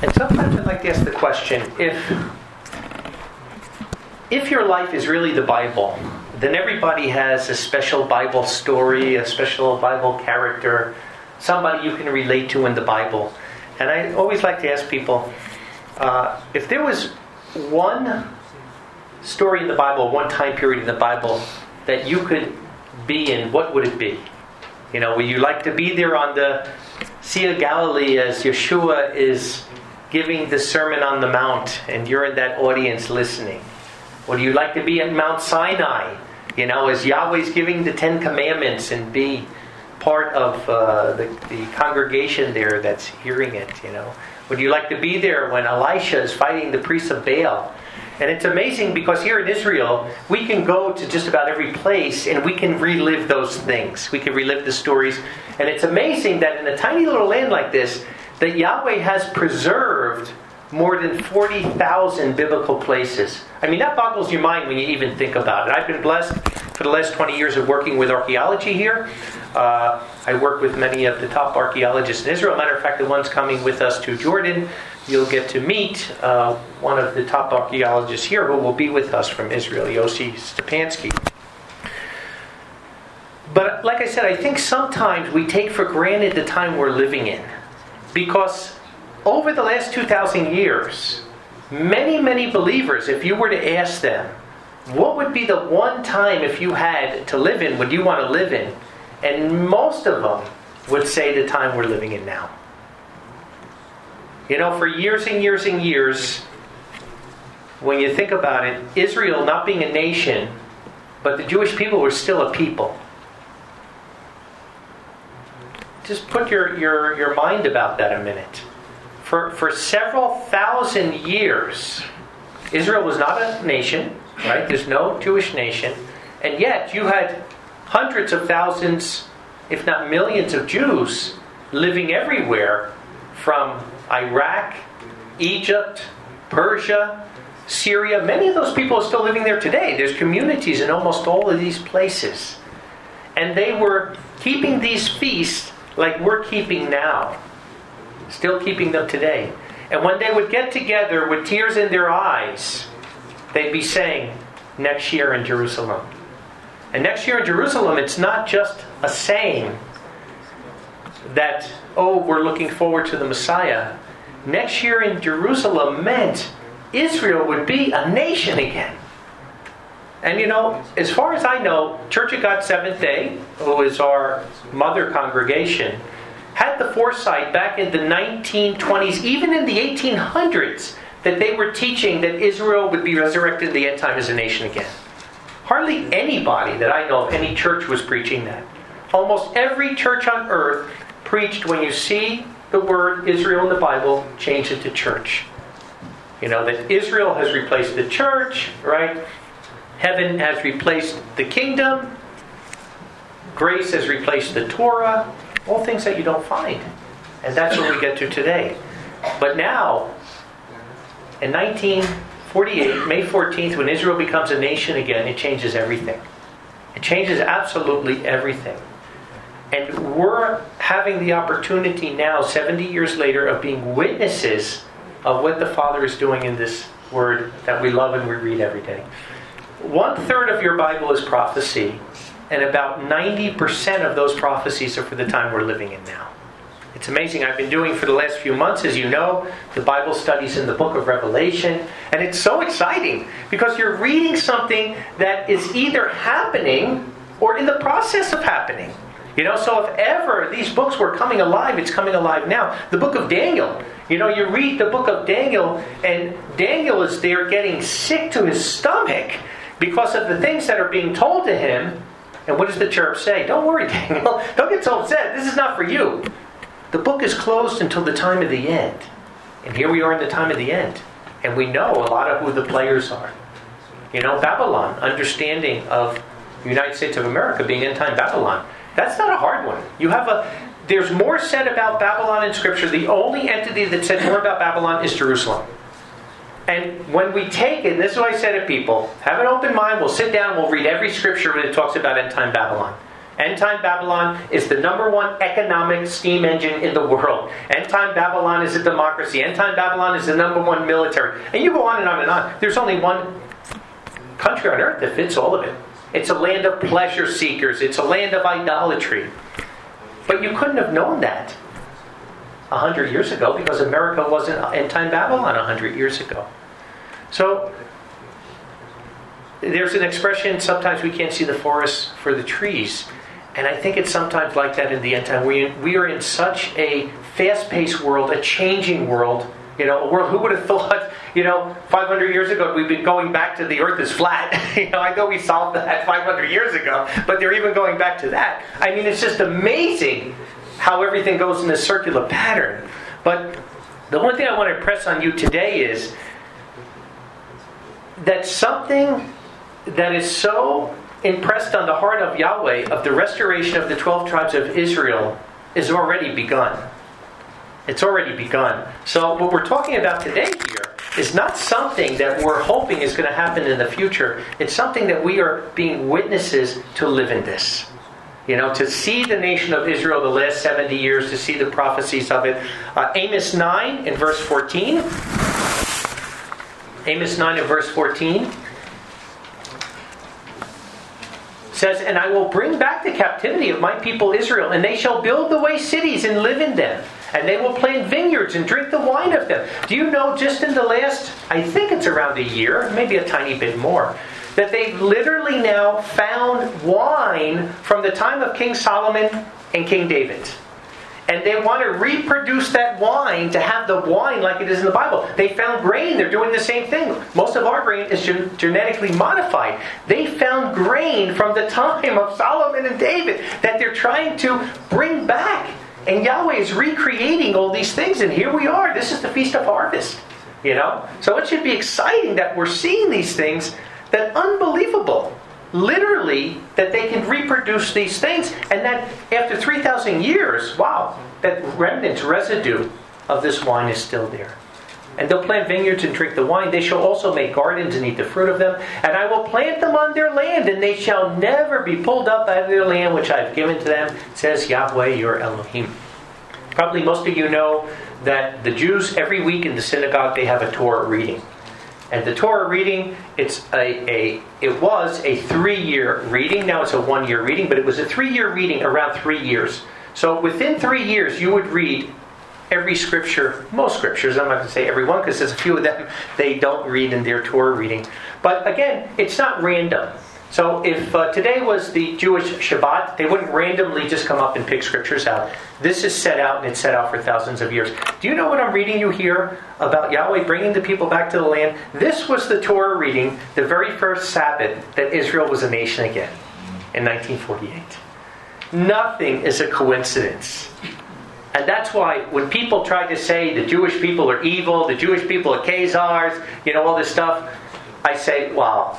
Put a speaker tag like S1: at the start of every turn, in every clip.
S1: And sometimes I'd like to ask the question, if your life is really the Bible, then everybody has a special Bible story, a special Bible character, somebody you can relate to in the Bible. And I always like to ask people, if there was one story in the Bible, one time period in the Bible that you could be in, what would it be? You know, would you like to be there on the Sea of Galilee as Yeshua is giving the Sermon on the Mount and you're in that audience listening? Would you like to be at Mount Sinai, you know, as Yahweh's giving the Ten Commandments and be part of the congregation there that's hearing it, you know? Would you like to be there when Elisha is fighting the priests of Baal? And it's amazing because here in Israel, we can go to just about every place and we can relive those things. We can relive the stories. And it's amazing that in a tiny little land like this, that Yahweh has preserved more than 40,000 biblical places. I mean, that boggles your mind when you even think about it. I've been blessed for the last 20 years of working with archaeology here. I work with many of the top archaeologists in Israel. Matter of fact, the ones coming with us to Jordan, you'll get to meet one of the top archaeologists here who will be with us from Israel, Yossi Stepansky. But like I said, I think sometimes we take for granted the time we're living in. Because over the last 2,000 years, many believers, if you were to ask them, what would be the one time if you had to live in, would you want to live in? And most of them would say the time we're living in now. You know, for years and years and years, when you think about it, Israel not being a nation, but the Jewish people were still a people. Just put your mind about that a minute. For several thousand years, Israel was not a nation, right? There's no Jewish nation. And yet you had hundreds of thousands, if not millions of Jews living everywhere from Iraq, Egypt, Persia, Syria. Many of those people are still living there today. There's communities in almost all of these places. And they were keeping these feasts like we're keeping now. Still keeping them today. And when they would get together with tears in their eyes, they'd be saying, next year in Jerusalem. And next year in Jerusalem, it's not just a saying that, oh, we're looking forward to the Messiah. Next year in Jerusalem meant Israel would be a nation again. And you know, as far as I know, Church of God Seventh-day, who is our mother congregation, had the foresight back in the 1920s, even in the 1800s, that they were teaching that Israel would be resurrected in the end time as a nation again. Hardly anybody that I know of, any church was preaching that. Almost every church on earth preached, when you see the word Israel in the Bible, change it to church. You know, that Israel has replaced the church, right? Heaven has replaced the kingdom. Grace has replaced the Torah. All things that you don't find. And that's what we get to today. But now, in 1948, May 14th, when Israel becomes a nation again, it changes everything. It changes absolutely everything. And we're having the opportunity now, 70 years later, of being witnesses of what the Father is doing in this Word that we love and we read every day. 1/3 of your Bible is prophecy, and about 90% of those prophecies are for the time we're living in now. It's amazing. I've been doing for the last few months, as you know, the Bible studies in the book of Revelation. And it's so exciting because you're reading something that is either happening or in the process of happening. You know, so if ever these books were coming alive, it's coming alive now. The book of Daniel. You know, you read the book of Daniel, and Daniel is there getting sick to his stomach because of the things that are being told to him. And what does the cherub say? Don't worry, Daniel. Don't get so upset. This is not for you. The book is closed until the time of the end. And here we are in the time of the end. And we know a lot of who the players are. You know, Babylon, understanding of the United States of America being end-time Babylon. That's not a hard one. There's more said about Babylon in Scripture. The only entity that said more about Babylon is Jerusalem. And when we take it, and this is what I say to people, have an open mind, we'll sit down, we'll read every Scripture when it talks about end-time Babylon. End time Babylon is the number one economic steam engine in the world. End time Babylon is a democracy. End time Babylon is the number one military. And you go on and on and on. There's only one country on earth that fits all of it. It's a land of pleasure seekers. It's a land of idolatry. But you couldn't have known that 100 years ago because America wasn't end time Babylon 100 years ago. So there's an expression, sometimes we can't see the forest for the trees. And I think it's sometimes like that in the end time. We are in such a fast-paced world, a changing world. A world, who would have thought, 500 years ago we've been going back to the earth is flat. I know we solved that 500 years ago, but they're even going back to that. I mean, it's just amazing how everything goes in a circular pattern. But the one thing I want to impress on you today is that something that is so impressed on the heart of Yahweh, of the restoration of the 12 tribes of Israel, is already begun. It's already begun. So what we're talking about today here is not something that we're hoping is going to happen in the future. It's something that we are being witnesses to live in this. To see the nation of Israel the last 70 years, to see the prophecies of it. Amos 9 in verse 14. Amos 9 in verse 14. Says, and I will bring back the captivity of my people Israel, and they shall build the way cities and live in them. And they will plant vineyards and drink the wine of them. Do you know, just in the last, I think it's around a year, maybe a tiny bit more, that they've literally now found wine from the time of King Solomon and King David. And they want to reproduce that wine to have the wine like it is in the Bible. They found grain. They're doing the same thing. Most of our grain is genetically modified. They found grain from the time of Solomon and David that they're trying to bring back. And Yahweh is recreating all these things. And here we are. This is the Feast of Harvest. So it should be exciting that we're seeing these things that unbelievable. Literally, that they can reproduce these things, and that after 3,000 years, wow, that residue of this wine is still there. And they'll plant vineyards and drink the wine. They shall also make gardens and eat the fruit of them. And I will plant them on their land, and they shall never be pulled up out of their land, which I have given to them, says Yahweh your Elohim. Probably most of you know that the Jews, every week in the synagogue, they have a Torah reading. And the Torah reading, it was a 3-year reading. Now it's a 1-year reading, but it was a 3-year reading around 3 years. So within 3 years, you would read every scripture, most scriptures. I'm not going to say every one, because there's a few of them they don't read in their Torah reading. But again, it's not random. So if today was the Jewish Shabbat, they wouldn't randomly just come up and pick scriptures out. This is set out, and it's set out for thousands of years. Do you know what I'm reading you here about Yahweh bringing the people back to the land? This was the Torah reading, the very first Sabbath that Israel was a nation again in 1948. Nothing is a coincidence. And that's why when people try to say the Jewish people are evil, the Jewish people are Khazars, all this stuff, I say, wow,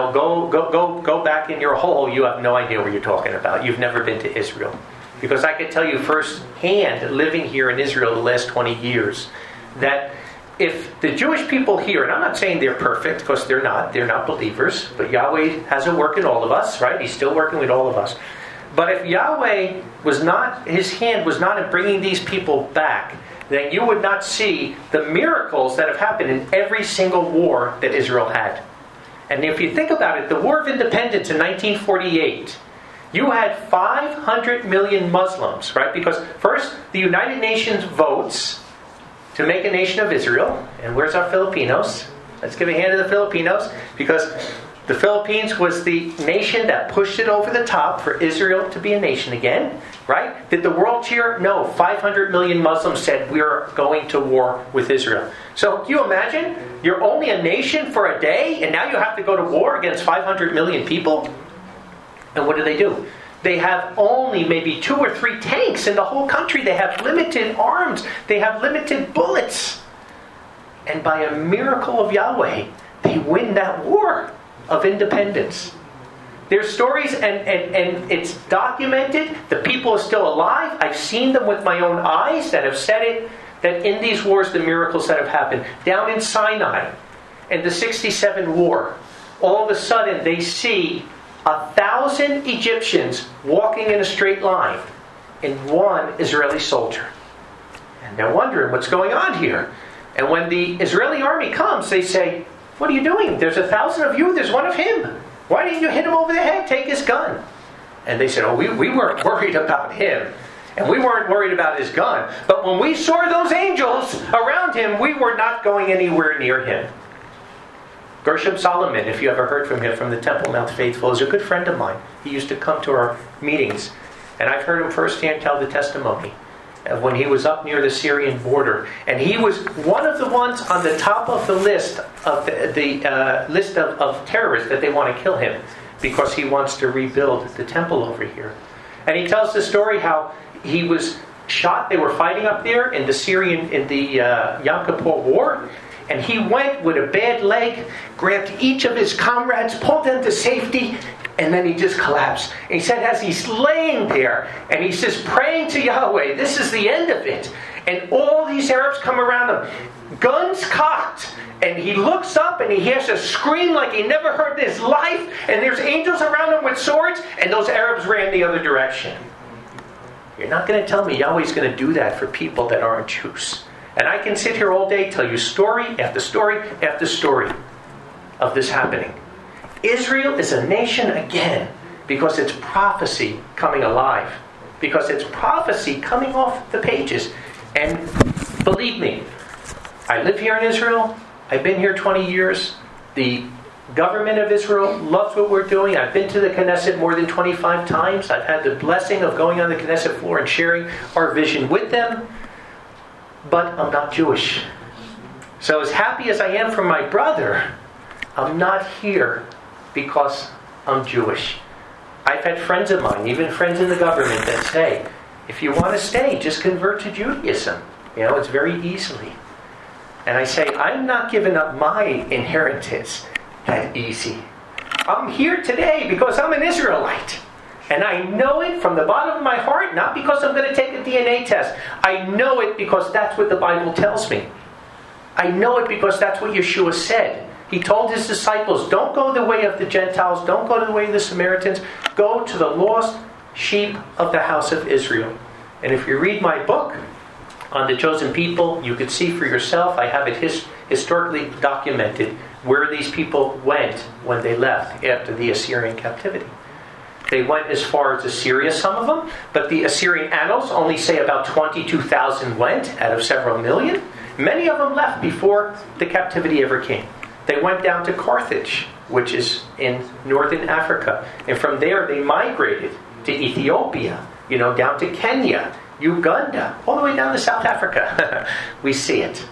S1: go back in your hole. You have no idea what you're talking about. You've never been to Israel. Because I can tell you firsthand, living here in Israel the last 20 years, that if the Jewish people here, and I'm not saying they're perfect, because they're not believers, but Yahweh has a work in all of us, right? He's still working with all of us. But if Yahweh his hand was not in bringing these people back, then you would not see the miracles that have happened in every single war that Israel had. And if you think about it, the War of Independence in 1948, you had 500 million Muslims, right? Because first, the United Nations votes to make a nation of Israel. And where's our Filipinos? Let's give a hand to the Filipinos, because the Philippines was the nation that pushed it over the top for Israel to be a nation again, right? Did the world cheer? No. 500 million Muslims said, we're going to war with Israel. So, can you imagine? You're only a nation for a day, and now you have to go to war against 500 million people? And what do? They have only maybe 2 or 3 tanks in the whole country. They have limited arms. They have limited bullets. And by a miracle of Yahweh, they win that war of independence. There's stories, and it's documented. The people are still alive. I've seen them with my own eyes that have said it, that in these wars, the miracles that have happened. Down in Sinai, in the 67 war, all of a sudden they see 1,000 Egyptians walking in a straight line and one Israeli soldier. And they're wondering what's going on here. And when the Israeli army comes, they say, "What are you doing? There's 1,000 of you, there's one of him. Why didn't you hit him over the head? Take his gun." And they said, "Oh, we weren't worried about him. And we weren't worried about his gun. But when we saw those angels around him, we were not going anywhere near him." Gershom Solomon, if you ever heard from him from the Temple Mount Faithful, is a good friend of mine. He used to come to our meetings. And I've heard him firsthand tell the testimony of when he was up near the Syrian border. And he was one of the ones on the top of the list of the list of terrorists that they want to kill him because he wants to rebuild the temple over here. And he tells the story how he was shot. They were fighting up there in the Yom Kippur War. And he went with a bad leg, grabbed each of his comrades, pulled them to safety, and then he just collapsed. And he said as he's laying there, and he says, praying to Yahweh, this is the end of it. And all these Arabs come around him, guns cocked. And he looks up and he hears a scream like he never heard in his life. And there's angels around him with swords, and those Arabs ran the other direction. You're not going to tell me Yahweh's going to do that for people that aren't Jews. And I can sit here all day, tell you story after story after story of this happening. Israel is a nation again because it's prophecy coming alive. Because it's prophecy coming off the pages. And believe me, I live here in Israel. I've been here 20 years. The government of Israel loves what we're doing. I've been to the Knesset more than 25 times. I've had the blessing of going on the Knesset floor and sharing our vision with them. But I'm not Jewish. So as happy as I am for my brother, I'm not here because I'm Jewish. I've had friends of mine, even friends in the government, that say, if you want to stay, just convert to Judaism. It's very easily. And I say, I'm not giving up my inheritance that easy. I'm here today because I'm an Israelite. And I know it from the bottom of my heart, not because I'm going to take a DNA test. I know it because that's what the Bible tells me. I know it because that's what Yeshua said. He told his disciples, don't go the way of the Gentiles, don't go the way of the Samaritans, go to the lost sheep of the house of Israel. And if you read my book on the chosen people, you could see for yourself, I have it historically documented, where these people went when they left after the Assyrian captivity. They went as far as Assyria, some of them, but the Assyrian annals only say about 22,000 went out of several million. Many of them left before the captivity ever came. They went down to Carthage, which is in northern Africa. And from there they migrated to Ethiopia, down to Kenya, Uganda, all the way down to South Africa. We see it.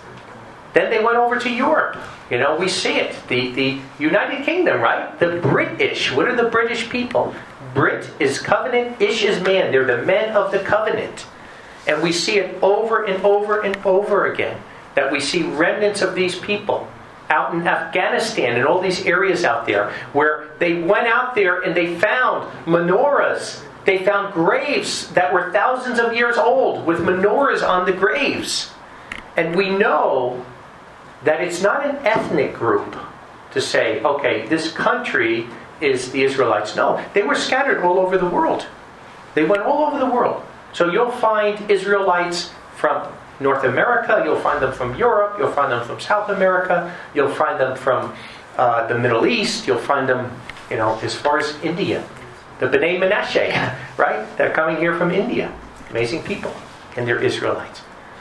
S1: Then they went over to Europe. We see it. The United Kingdom, right? The British. What are the British people? Brit is covenant, Ish is man. They're the men of the covenant. And we see it over and over and over again. That we see remnants of these people out in Afghanistan and all these areas out there where they went out there and they found menorahs. They found graves that were thousands of years old with menorahs on the graves. And we know that it's not an ethnic group to say, okay, this country is the Israelites. No, they were scattered all over the world. They went all over the world. So you'll find Israelites from North America, you'll find them from Europe, you'll find them from South America, you'll find them from the Middle East, you'll find them, as far as India. The B'nai Menashe, right? They're coming here from India. Amazing people. And they're Israelites.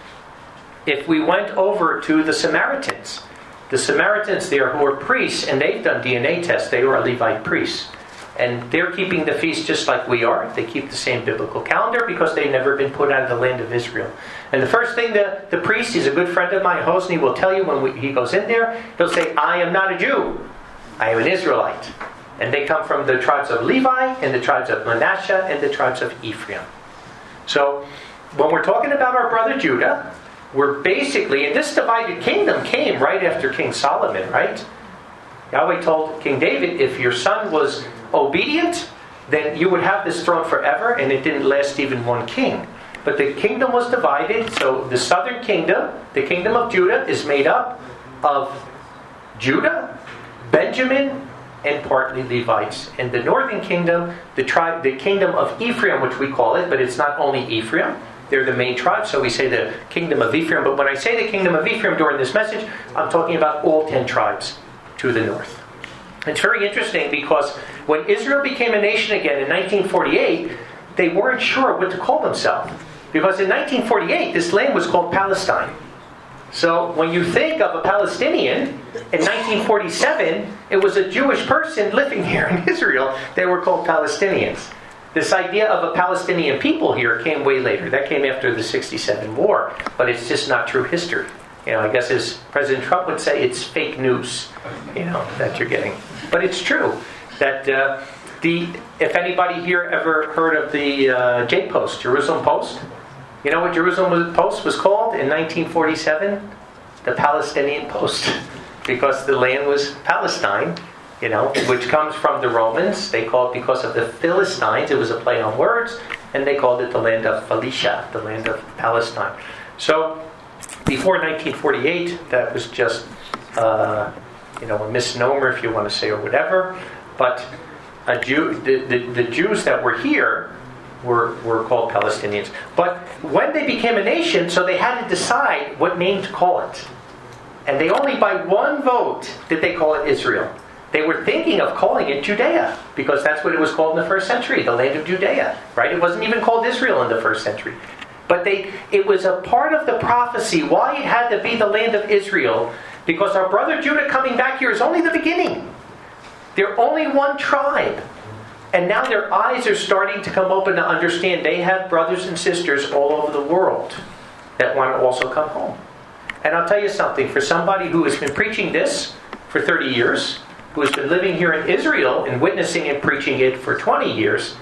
S1: If we went over to the Samaritans there who are priests, and they've done DNA tests, they are Levite priests. And they're keeping the feast just like we are. They keep the same biblical calendar because they've never been put out of the land of Israel. And the first thing the priest, he's a good friend of mine, Hosni, will tell you when he goes in there, he'll say, I am not a Jew. I am an Israelite. And they come from the tribes of Levi, and the tribes of Manasseh, and the tribes of Ephraim. So, when we're talking about our brother Judah, we're basically, and this divided kingdom came right after King Solomon, right? Yahweh told King David, if your son was obedient, then you would have this throne forever, and it didn't last even one king. But the kingdom was divided, so the southern kingdom, the kingdom of Judah, is made up of Judah, Benjamin, and partly Levites. And the northern kingdom, the kingdom of Ephraim, which we call it, but it's not only Ephraim. They're the main tribe, so we say the kingdom of Ephraim. But when I say the kingdom of Ephraim during this message, I'm talking about all 10 tribes to the north. It's very interesting because when Israel became a nation again in 1948, they weren't sure what to call themselves. Because in 1948, this land was called Palestine. So when you think of a Palestinian, in 1947, it was a Jewish person living here in Israel. They were called Palestinians. This idea of a Palestinian people here came way later. That came after the 1967 war. But it's just not true history. I guess as President Trump would say, it's fake news, that you're getting. But it's true that if anybody here ever heard of the J-Post, Jerusalem Post, you know what Jerusalem Post was called in 1947? The Palestinian Post. Because the land was Palestine, which comes from the Romans. They called it because of the Philistines. It was a play on words. And they called it the land of Philistia, the land of Palestine. So, before 1948, that was just, a misnomer, if you want to say, or whatever. But the Jews that were here were called Palestinians. But when they became a nation, so they had to decide what name to call it. And they only by one vote did they call it Israel. They were thinking of calling it Judea, because that's what it was called in the first century, the land of Judea. Right? It wasn't even called Israel in the first century. But it was a part of the prophecy why it had to be the land of Israel, because our brother Judah coming back here is only the beginning. They're only one tribe. And now their eyes are starting to come open to understand they have brothers and sisters all over the world that want to also come home. And I'll tell you something, for somebody who has been preaching this for 30 years, who has been living here in Israel and witnessing and preaching it for 20 years,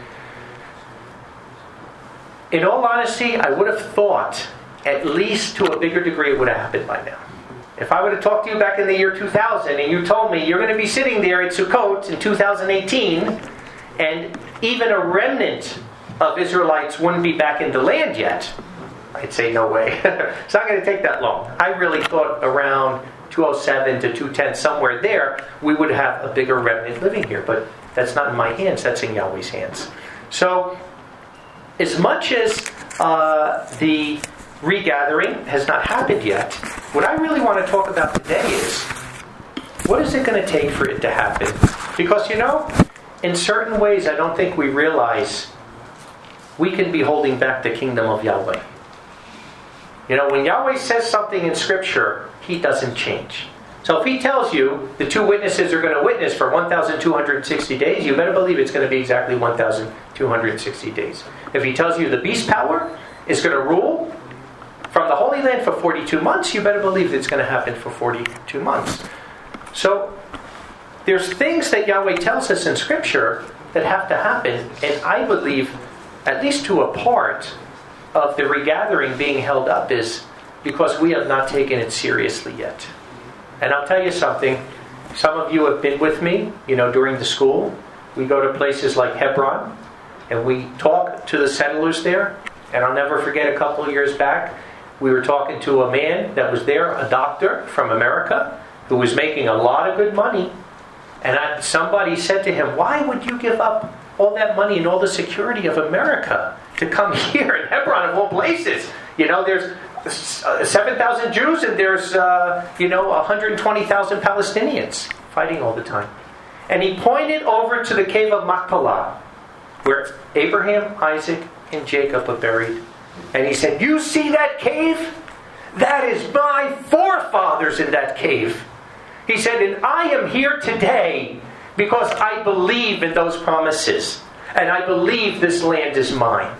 S1: in all honesty, I would have thought, at least to a bigger degree, it would have happened by now. If I would have talked to you back in the year 2000 and you told me you're going to be sitting there at Sukkot in 2018 and even a remnant of Israelites wouldn't be back in the land yet, I'd say no way. It's not going to take that long. I really thought around 207 to 210, somewhere there, we would have a bigger remnant living here. But that's not in my hands, that's in Yahweh's hands. So, as much as the regathering has not happened yet, what I really want to talk about today is, what is it going to take for it to happen? Because, in certain ways, I don't think we realize we can be holding back the kingdom of Yahweh. When Yahweh says something in Scripture, He doesn't change. So if He tells you the two witnesses are going to witness for 1,260 days, you better believe it's going to be exactly 1,260 days. If He tells you the beast power is going to rule from the Holy Land for 42 months, you better believe it's going to happen for 42 months. So there's things that Yahweh tells us in Scripture that have to happen, and I believe, at least to a part of the regathering being held up, is because we have not taken it seriously yet. And I'll tell you something, some of you have been with me, during the school. We go to places like Hebron, and we talk to the settlers there. And I'll never forget, a couple of years back, we were talking to a man that was there, a doctor from America, who was making a lot of good money. And somebody said to him, why would you give up all that money and all the security of America to come here in Hebron of all places? There's 7,000 Jews and there's 120,000 Palestinians fighting all the time. And he pointed over to the cave of Machpelah, where Abraham, Isaac, and Jacob are buried. And he said, you see that cave? That is my forefathers in that cave. He said, and I am here today because I believe in those promises. And I believe this land is mine.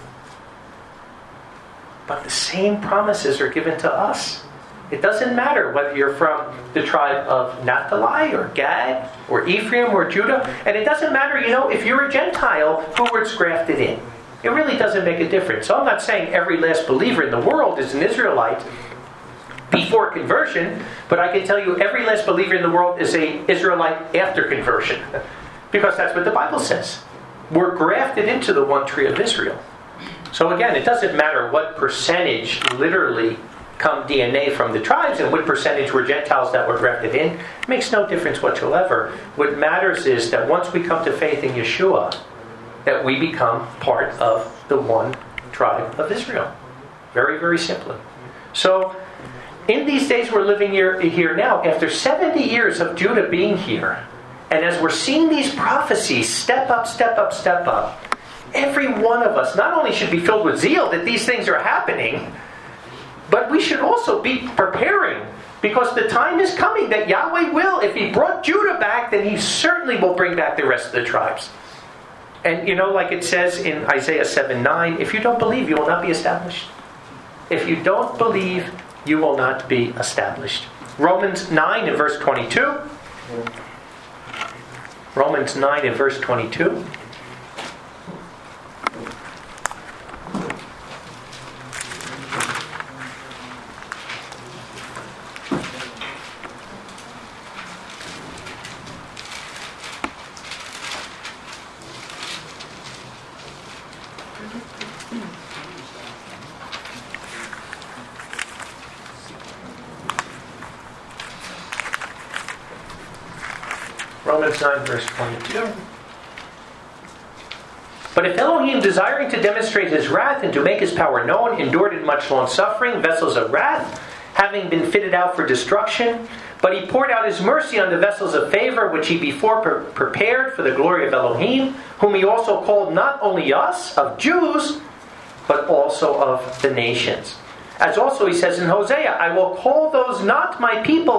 S1: But the same promises are given to us. It doesn't matter whether you're from the tribe of Naphtali or Gad or Ephraim or Judah. And it doesn't matter, if you're a Gentile who was grafted in. It really doesn't make a difference. So I'm not saying every last believer in the world is an Israelite before conversion, but I can tell you every last believer in the world is an Israelite after conversion. Because that's what the Bible says. We're grafted into the one tree of Israel. So again, it doesn't matter what percentage literally come DNA from the tribes and what percentage were Gentiles that were grafted in. It makes no difference whatsoever. What matters is that once we come to faith in Yeshua, that we become part of the one tribe of Israel. Very, very simply. So, in these days we're living here now, after 70 years of Judah being here, and as we're seeing these prophecies step up, step up, step up, every one of us not only should be filled with zeal that these things are happening, but we should also be preparing, because the time is coming that Yahweh will, if He brought Judah back, then He certainly will bring back the rest of the tribes. And like it says in Isaiah 7:9, if you don't believe, you will not be established. If you don't believe, you will not be established. Romans 9 and verse 22. Romans 9 and verse 22. Romans 9 verse 22. But if Elohim, desiring to demonstrate His wrath and to make His power known, endured in much long suffering, vessels of wrath, having been fitted out for destruction, but He poured out His mercy on the vessels of favor, which He before prepared for the glory of Elohim, whom He also called not only us, of Jews, but also of the nations. As also He says in Hosea, I will call those not my people,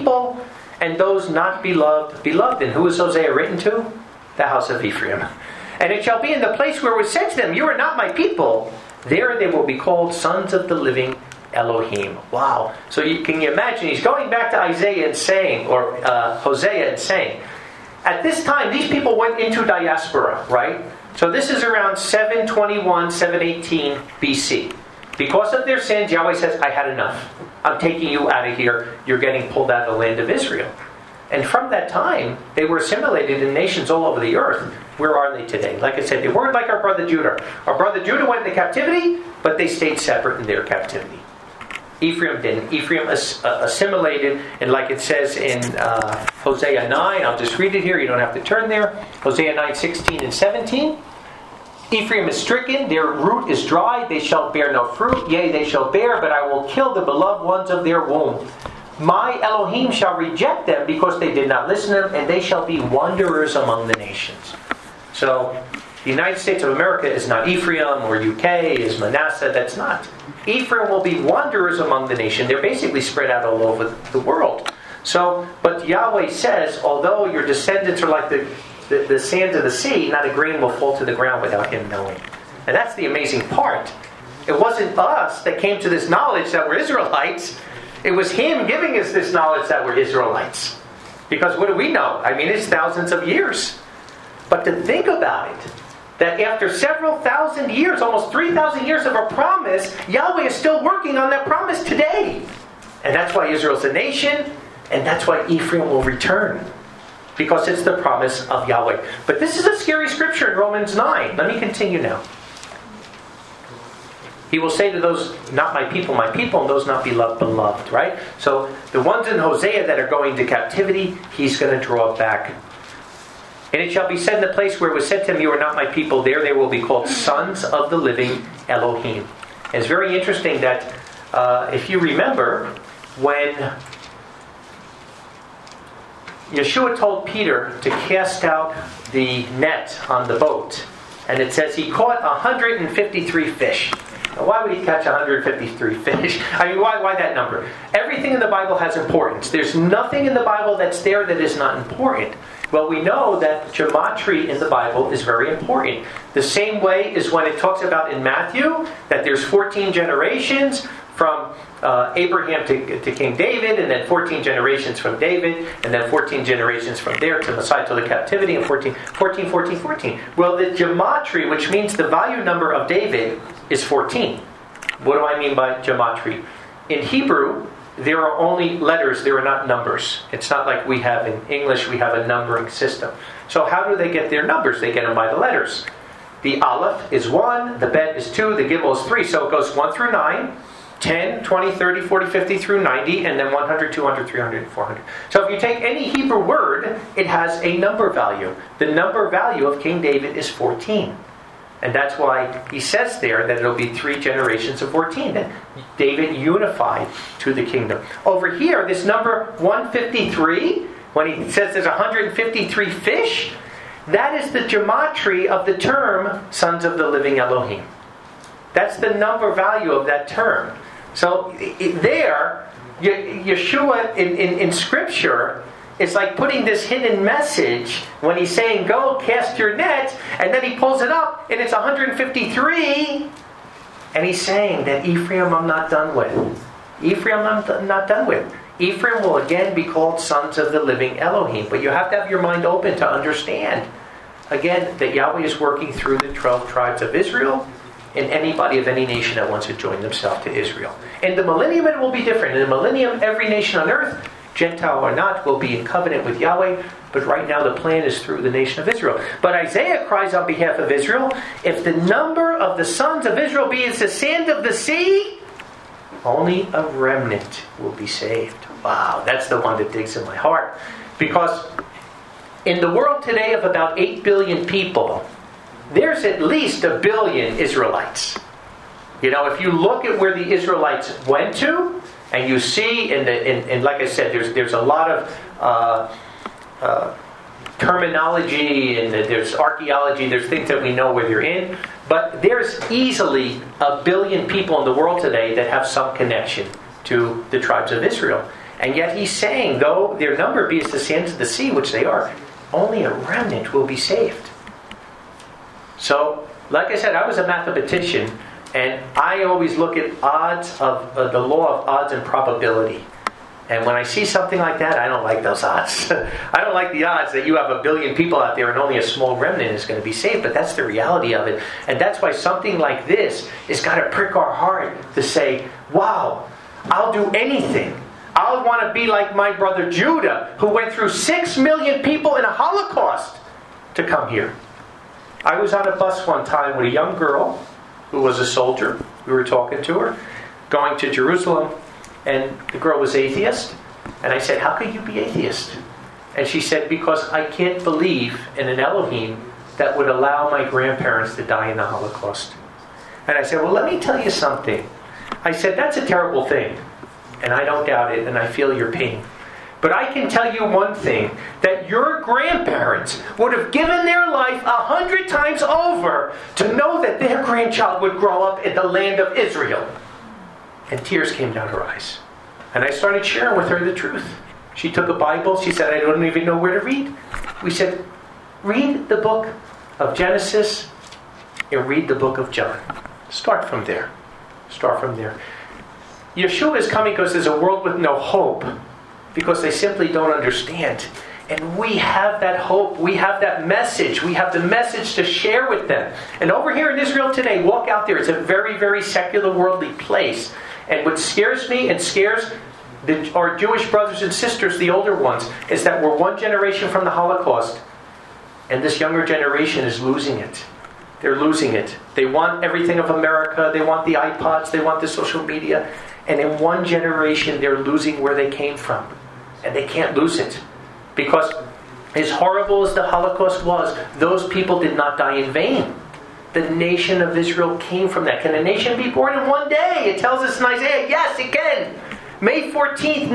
S1: and those not beloved, beloved. And who is Hosea written to? The house of Ephraim. And it shall be in the place where it was said to them, you are not my people, there they will be called sons of the living Elohim. Wow. So can you imagine, he's going back to Isaiah and saying, or Hosea and saying, at this time, these people went into diaspora, right? So this is around 721, 718 BC. Because of their sins, Yahweh says, I had enough. I'm taking you out of here. You're getting pulled out of the land of Israel. And from that time, they were assimilated in nations all over the earth. Where are they today? Like I said, they weren't like our brother Judah. Our brother Judah went into captivity, but they stayed separate in their captivity. Ephraim didn't. Ephraim assimilated, and like it says in Hosea 9, I'll just read it here, you don't have to turn there. Hosea 9, 16 and 17. Ephraim is stricken, their root is dry, they shall bear no fruit, yea, they shall bear, but I will kill the beloved ones of their womb. My Elohim shall reject them because they did not listen to them, and they shall be wanderers among the nations. So, the United States of America is not Ephraim, or UK is Manasseh, that's not. Ephraim will be wanderers among the nation. They're basically spread out all over the world. So, but Yahweh says, although your descendants are like the sands of the sea, not a grain will fall to the ground without Him knowing. And that's the amazing part. It wasn't us that came to this knowledge that we're Israelites. It was Him giving us this knowledge that we're Israelites. Because what do we know? I mean, it's thousands of years. But to think about it, that after several thousand years, almost 3,000 years of a promise, Yahweh is still working on that promise today. And that's why Israel's a nation, and that's why Ephraim will return. Because it's the promise of Yahweh. But this is a scary scripture in Romans 9. Let me continue now. He will say to those, not my people, and those not beloved, beloved. Right? So the ones in Hosea that are going to captivity, He's going to draw back. And it shall be said in the place where it was said to Him, you are not my people, there they will be called sons of the living Elohim. And it's very interesting that if you remember, when Yeshua told Peter to cast out the net on the boat, and it says he caught 153 fish. Now, why would he catch 153 fish? I mean, why that number? Everything in the Bible has importance. There's nothing in the Bible that's there that is not important. Well, we know that gematria in the Bible is very important. The same way is when it talks about in Matthew that there's 14 generations from Abraham to King David, and then 14 generations from David, and then 14 generations from there to Messiah to the captivity, and 14. Well, the gematria, which means the value number of David, is 14. What do I mean by gematria? In Hebrew, there are only letters, there are not numbers. It's not like we have in English, we have a numbering system. So how do they get their numbers? They get them by the letters. The Aleph is 1, the Bet is 2, the Gimel is 3. So it goes 1 through 9, 10, 20, 30, 40, 50 through 90, and then 100, 200, 300, 400. So if you take any Hebrew word, it has a number value. The number value of King David is 14. And that's why he says there that it'll be 3 generations of 14. That David unified to the kingdom. Over here, this number 153, when he says there's 153 fish, that is the gematria of the term sons of the living Elohim. That's the number value of that term. So there, Yeshua in Scripture is like putting this hidden message when he's saying, go cast your net, and then he pulls it up and it's 153, and he's saying that Ephraim I'm not done with. Ephraim I'm not done with. Ephraim will again be called sons of the living Elohim. But you have to have your mind open to understand, again, that Yahweh is working through the 12 tribes of Israel and anybody of any nation that wants to join themselves to Israel. In the millennium, it will be different. In the millennium, every nation on earth, Gentile or not, will be in covenant with Yahweh. But right now, the plan is through the nation of Israel. But Isaiah cries on behalf of Israel, if the number of the sons of Israel be as the sand of the sea, only a remnant will be saved. Wow, that's the one that digs in my heart. Because in the world today of about 8 billion people, there's at least 1 billion Israelites. You know, if you look at where the Israelites went to, and you see, and like I said, there's a lot of terminology, and there's archaeology, there's things that we know where they're in, but there's easily 1 billion people in the world today that have some connection to the tribes of Israel. And yet he's saying, though their number be as the sands of the sea, which they are, only a remnant will be saved. So, like I said, I was a mathematician, and I always look at odds of the law of odds and probability. And when I see something like that, I don't like those odds. I don't like the odds that you have 1 billion people out there and only a small remnant is going to be saved. But that's the reality of it. And that's why something like this has got to prick our heart to say, wow, I'll do anything. I want to be like my brother Judah, who went through 6 million people in a Holocaust to come here. I was on a bus one time with a young girl who was a soldier. We were talking to her, going to Jerusalem, and the girl was atheist. And I said, how could you be atheist? And she said, because I can't believe in an Elohim that would allow my grandparents to die in the Holocaust. And I said, well, let me tell you something. I said, that's a terrible thing. And I don't doubt it, and I feel your pain. But I can tell you one thing, that your grandparents would have given their life 100 times over to know that their grandchild would grow up in the land of Israel. And tears came down her eyes. And I started sharing with her the truth. She took a Bible. She said, I don't even know where to read. We said, read the book of Genesis and read the book of John. Start from there. Start from there. Yeshua is coming because there's a world with no hope, because they simply don't understand. And we have that hope. We have that message. We have the message to share with them. And over here in Israel today, walk out there. It's a very, very secular, worldly place. And what scares me and scares our Jewish brothers and sisters, the older ones, is that we're one generation from the Holocaust. And this younger generation is losing it. They're losing it. They want everything of America. They want the iPods. They want the social media. And in one generation, they're losing where they came from. And they can't lose it. Because as horrible as the Holocaust was, those people did not die in vain. The nation of Israel came from that. Can a nation be born in one day? It tells us in Isaiah, yes, it can. May 14th,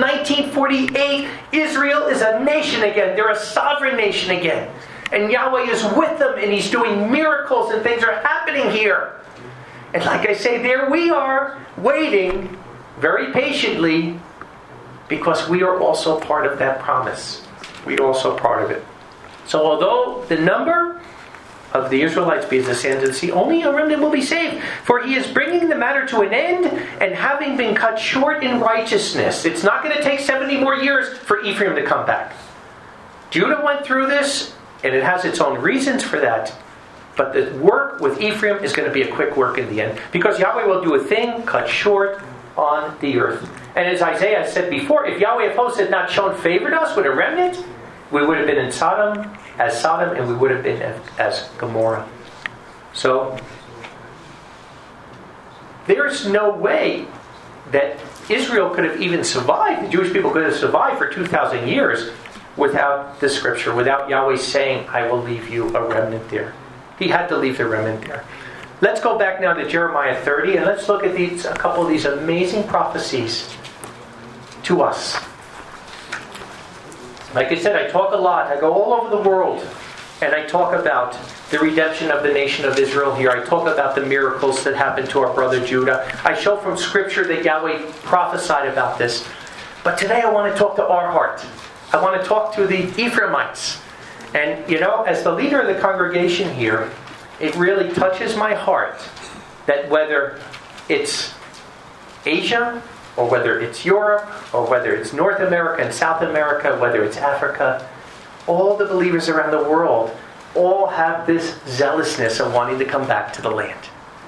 S1: 1948, Israel is a nation again. They're a sovereign nation again. And Yahweh is with them, and He's doing miracles, and things are happening here. And like I say, there we are, waiting very patiently, because we are also part of that promise. We are also part of it. So although the number of the Israelites be as the sands of the sea, only a remnant will be saved. For He is bringing the matter to an end, and having been cut short in righteousness. It's not going to take 70 more years for Ephraim to come back. Judah went through this, and it has its own reasons for that. But the work with Ephraim is going to be a quick work in the end. Because Yahweh will do a thing cut short on the earth. And as Isaiah said before, if Yahweh of hosts had not shown favor to us with a remnant, we would have been in Sodom, and we would have been as Gomorrah. So, there's no way that Israel could have even survived, the Jewish people could have survived for 2,000 years without the scripture, without Yahweh saying, I will leave you a remnant there. He had to leave the remnant there. Let's go back now to Jeremiah 30 and let's look at a couple of these amazing prophecies to us. Like I said, I talk a lot. I go all over the world and I talk about the redemption of the nation of Israel here. I talk about the miracles that happened to our brother Judah. I show from Scripture that Yahweh prophesied about this. But today I want to talk to our heart. I want to talk to the Ephraimites. And, as the leader of the congregation here, it really touches my heart that whether it's Asia, or whether it's Europe, or whether it's North America and South America, whether it's Africa, all the believers around the world all have this zealousness of wanting to come back to the land.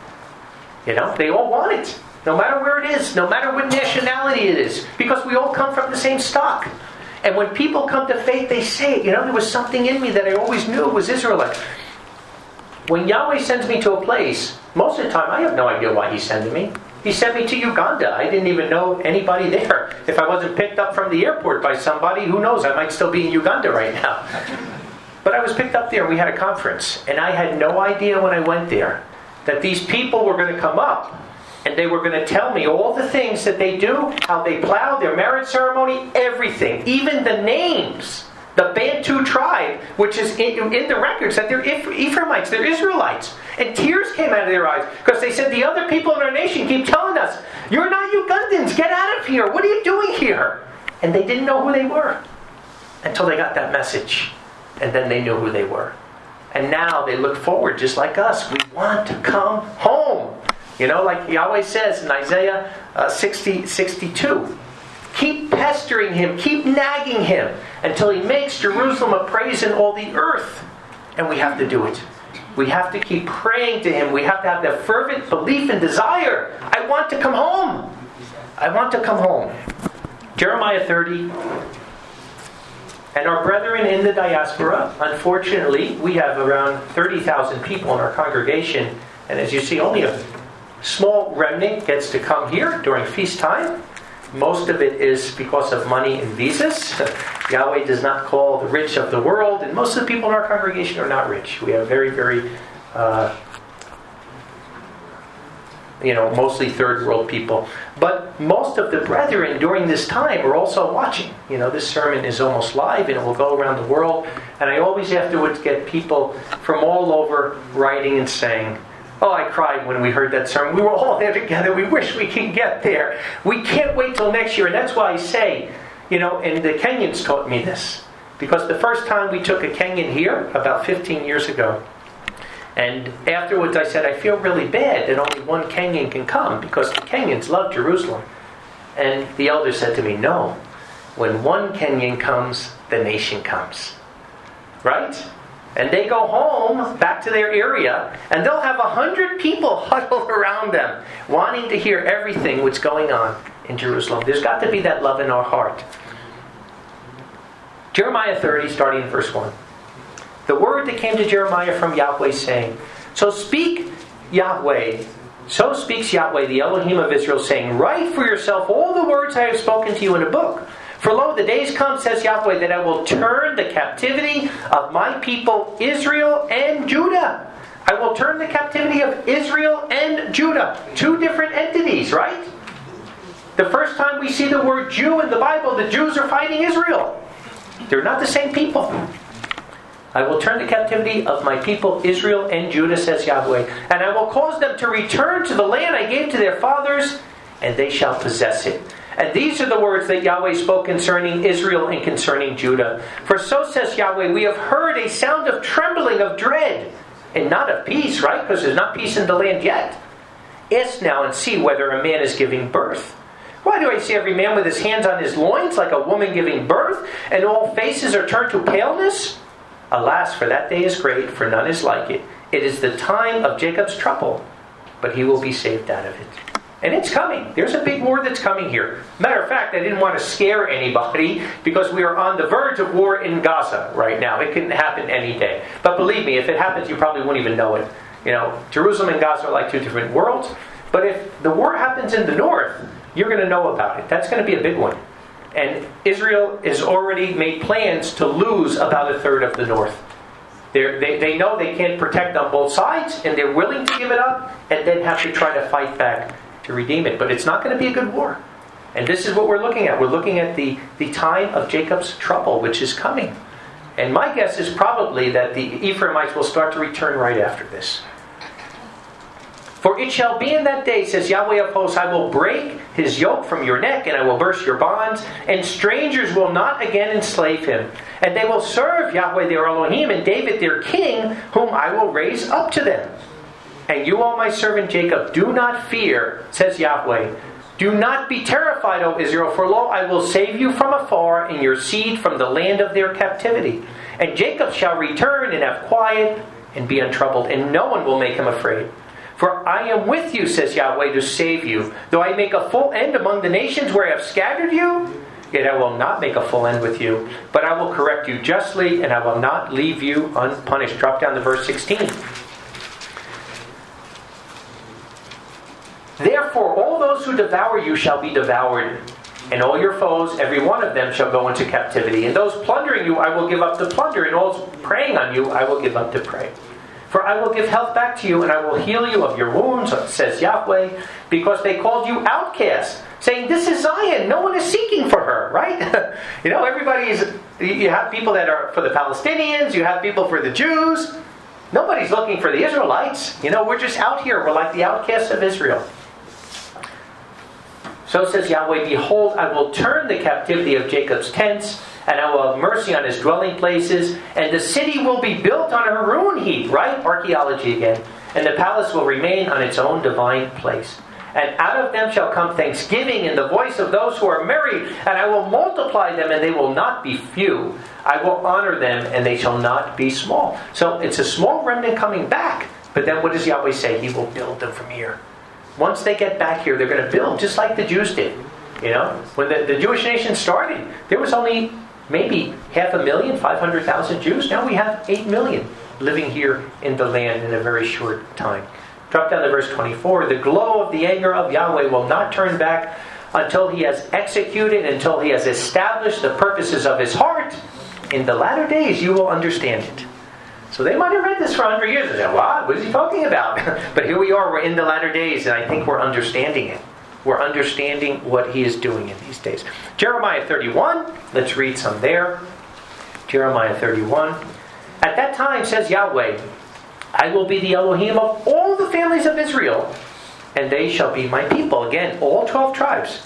S1: They all want it. No matter where it is, no matter what nationality it is, because we all come from the same stock. And when people come to faith, they say, there was something in me that I always knew was Israelite. When Yahweh sends me to a place, most of the time I have no idea why He's sending me. He sent me to Uganda. I didn't even know anybody there. If I wasn't picked up from the airport by somebody, who knows, I might still be in Uganda right now. But I was picked up there and we had a conference. And I had no idea when I went there that these people were going to come up and they were going to tell me all the things that they do, how they plow, their marriage ceremony, everything. Even the names. The Bantu tribe, which is in the records, that they're Ephraimites, they're Israelites. And tears came out of their eyes because they said, the other people in our nation keep telling us, you're not Ugandans, get out of here, what are you doing here? And they didn't know who they were until they got that message. And then they knew who they were. And now they look forward just like us. We want to come home. Like Yahweh says in Isaiah 62. Keep pestering Him, keep nagging Him until He makes Jerusalem a praise in all the earth. And we have to do it. We have to keep praying to Him. We have to have that fervent belief and desire. I want to come home. I want to come home. Jeremiah 30. And our brethren in the diaspora, unfortunately, we have around 30,000 people in our congregation. And as you see, only a small remnant gets to come here during feast time. Most of it is because of money and visas. Yahweh does not call the rich of the world, and most of the people in our congregation are not rich. We have very, very, mostly third world people. But most of the brethren during this time are also watching. This sermon is almost live, and it will go around the world. And I always afterwards get people from all over writing and saying, oh, I cried when we heard that sermon. We were all there together. We wish we could get there. We can't wait till next year. And that's why I say, and the Kenyans taught me this. Because the first time we took a Kenyan here, about 15 years ago, and afterwards I said, I feel really bad that only one Kenyan can come because the Kenyans love Jerusalem. And the elder said to me, no, when one Kenyan comes, the nation comes. Right? And they go home, back to their area, and they'll have 100 people huddled around them, wanting to hear everything what's going on in Jerusalem. There's got to be that love in our heart. Jeremiah 30, starting in verse 1. The word that came to Jeremiah from Yahweh, saying, So speaks Yahweh, the Elohim of Israel, saying, Write for yourself all the words I have spoken to you in a book. For lo, the days come, says Yahweh, that I will turn the captivity of my people Israel and Judah. I will turn the captivity of Israel and Judah. Two different entities, right? The first time we see the word Jew in the Bible, the Jews are fighting Israel. They're not the same people. I will turn the captivity of my people Israel and Judah, says Yahweh, and I will cause them to return to the land I gave to their fathers, and they shall possess it. And these are the words that Yahweh spoke concerning Israel and concerning Judah. For so says Yahweh, we have heard a sound of trembling, of dread, and not of peace, right? Because there's not peace in the land yet. Ask now and see whether a man is giving birth. Why do I see every man with his hands on his loins like a woman giving birth, and all faces are turned to paleness? Alas, for that day is great, for none is like it. It is the time of Jacob's trouble, but he will be saved out of it. And it's coming. There's a big war that's coming here. Matter of fact, I didn't want to scare anybody because we are on the verge of war in Gaza right now. It can happen any day. But believe me, if it happens, you probably won't even know it. Jerusalem and Gaza are like two different worlds. But if the war happens in the north, you're going to know about it. That's going to be a big one. And Israel has already made plans to lose about a third of the north. They know they can't protect on both sides, and they're willing to give it up and then have to try to fight back to redeem it. But it's not going to be a good war. And this is what we're looking at. We're looking at the time of Jacob's trouble, which is coming. And my guess is probably that the Ephraimites will start to return right after this. For it shall be in that day, says Yahweh of hosts, I will break his yoke from your neck, and I will burst your bonds, and strangers will not again enslave him. And they will serve Yahweh their Elohim, and David their king, whom I will raise up to them. And you, O my servant Jacob, do not fear, says Yahweh. Do not be terrified, O Israel, for lo, I will save you from afar, and your seed from the land of their captivity. And Jacob shall return and have quiet and be untroubled, and no one will make him afraid. For I am with you, says Yahweh, to save you. Though I make a full end among the nations where I have scattered you, yet I will not make a full end with you. But I will correct you justly, and I will not leave you unpunished. Drop down to verse 16. Therefore, all those who devour you shall be devoured, and all your foes, every one of them, shall go into captivity. And those plundering you I will give up to plunder, and all preying on you I will give up to prey. For I will give health back to you, and I will heal you of your wounds, says Yahweh, because they called you outcasts, saying, this is Zion, no one is seeking for her, right? You have people that are for the Palestinians, you have people for the Jews. Nobody's looking for the Israelites. We're just out here. We're like the outcasts of Israel. So says Yahweh, behold, I will turn the captivity of Jacob's tents, and I will have mercy on his dwelling places, and the city will be built on her ruin heap, right? Archaeology again. And the palace will remain on its own divine place. And out of them shall come thanksgiving and the voice of those who are merry, and I will multiply them, and they will not be few. I will honor them, and they shall not be small. So it's a small remnant coming back. But then what does Yahweh say? He will build them from here. Once they get back here, they're going to build, just like the Jews did. When the Jewish nation started, there was only maybe 500,000, 500,000 Jews. Now we have 8 million living here in the land in a very short time. Drop down to verse 24. The glow of the anger of Yahweh will not turn back until he has executed, until he has established the purposes of his heart. In the latter days you will understand it. So they might have read this for 100 years and said, what is he talking about? But here we are, we're in the latter days, and I think we're understanding it. We're understanding what he is doing in these days. Jeremiah 31, let's read some there. Jeremiah 31. At that time, says Yahweh, I will be the Elohim of all the families of Israel, and they shall be my people. Again, all 12 tribes.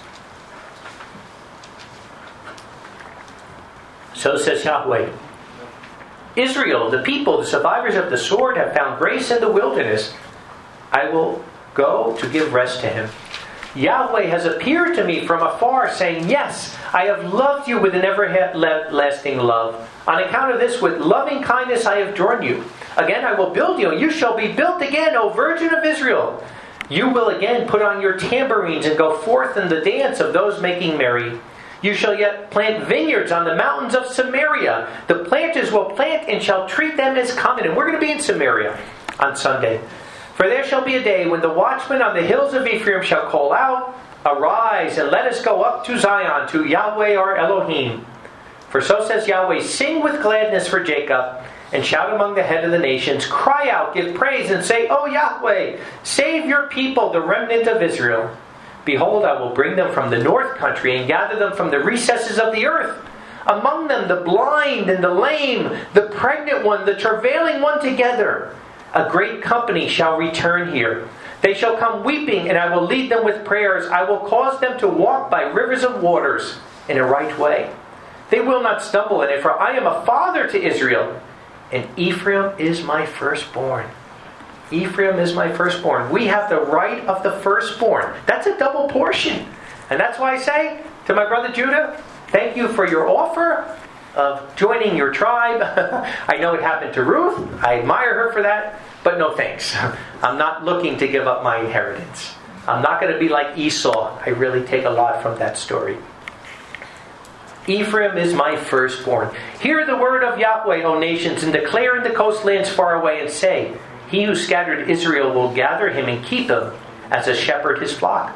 S1: So says Yahweh, Israel, the people, the survivors of the sword, have found grace in the wilderness. I will go to give rest to him. Yahweh has appeared to me from afar, saying, yes, I have loved you with an everlasting love. On account of this, with loving kindness I have drawn you. Again I will build you, and you shall be built again, O Virgin of Israel. You will again put on your tambourines and go forth in the dance of those making merry. You shall yet plant vineyards on the mountains of Samaria. The planters will plant and shall treat them as common. And we're going to be in Samaria on Sunday. For there shall be a day when the watchmen on the hills of Ephraim shall call out, arise, and let us go up to Zion, to Yahweh our Elohim. For so says Yahweh, sing with gladness for Jacob, and shout among the head of the nations. Cry out, give praise, and say, O Yahweh, save your people, the remnant of Israel. Behold, I will bring them from the north country, and gather them from the recesses of the earth. Among them the blind and the lame, the pregnant one, the travailing one together. A great company shall return here. They shall come weeping, and I will lead them with prayers. I will cause them to walk by rivers of waters in a right way. They will not stumble in it, for I am a father to Israel, and Ephraim is my firstborn. Ephraim is my firstborn. We have the right of the firstborn. That's a double portion. And that's why I say to my brother Judah, thank you for your offer of joining your tribe. I know it happened to Ruth. I admire her for that. But no thanks. I'm not looking to give up my inheritance. I'm not going to be like Esau. I really take a lot from that story. Ephraim is my firstborn. Hear the word of Yahweh, O nations, and declare in the coastlands far away, and say, He who scattered Israel will gather him and keep him as a shepherd his flock. For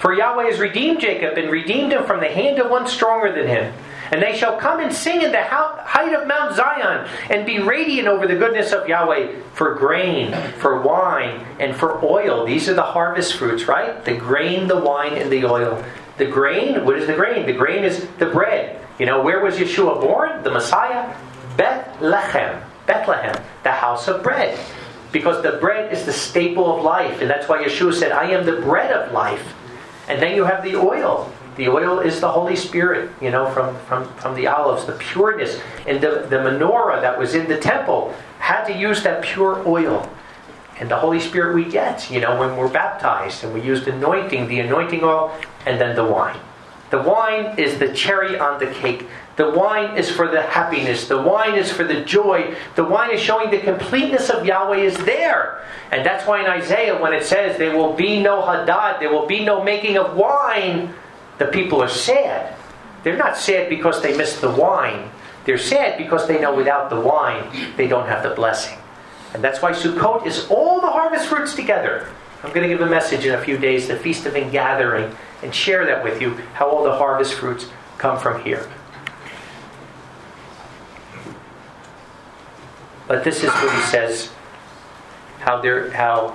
S1: For Yahweh has redeemed Jacob and redeemed him from the hand of one stronger than him. And they shall come and sing in the height of Mount Zion and be radiant over the goodness of Yahweh for grain, for wine, and for oil. These are the harvest fruits, right? The grain, the wine, and the oil. The grain, what is the grain? The grain is the bread. You know, where was Yeshua born? The Messiah? Bethlehem, the house of bread. Because the bread is the staple of life. And that's why Yeshua said, I am the bread of life. And then you have the oil. The oil is the Holy Spirit, you know, from the olives, the pureness. And the menorah that was in the temple had to use that pure oil. And the Holy Spirit we get, you know, when we're baptized. And we use the anointing oil, and then the wine. The wine is the cherry on the cake. The wine is for the happiness. The wine is for the joy. The wine is showing the completeness of Yahweh is there. And that's why in Isaiah, when it says, there will be no hadad, there will be no making of wine, the people are sad. They're not sad because they missed the wine. They're sad because they know without the wine, they don't have the blessing. And that's why Sukkot is all the harvest fruits together. I'm going to give a message in a few days, the Feast of Ingathering, and share that with you, how all the harvest fruits come from here. But this is what he says, how they're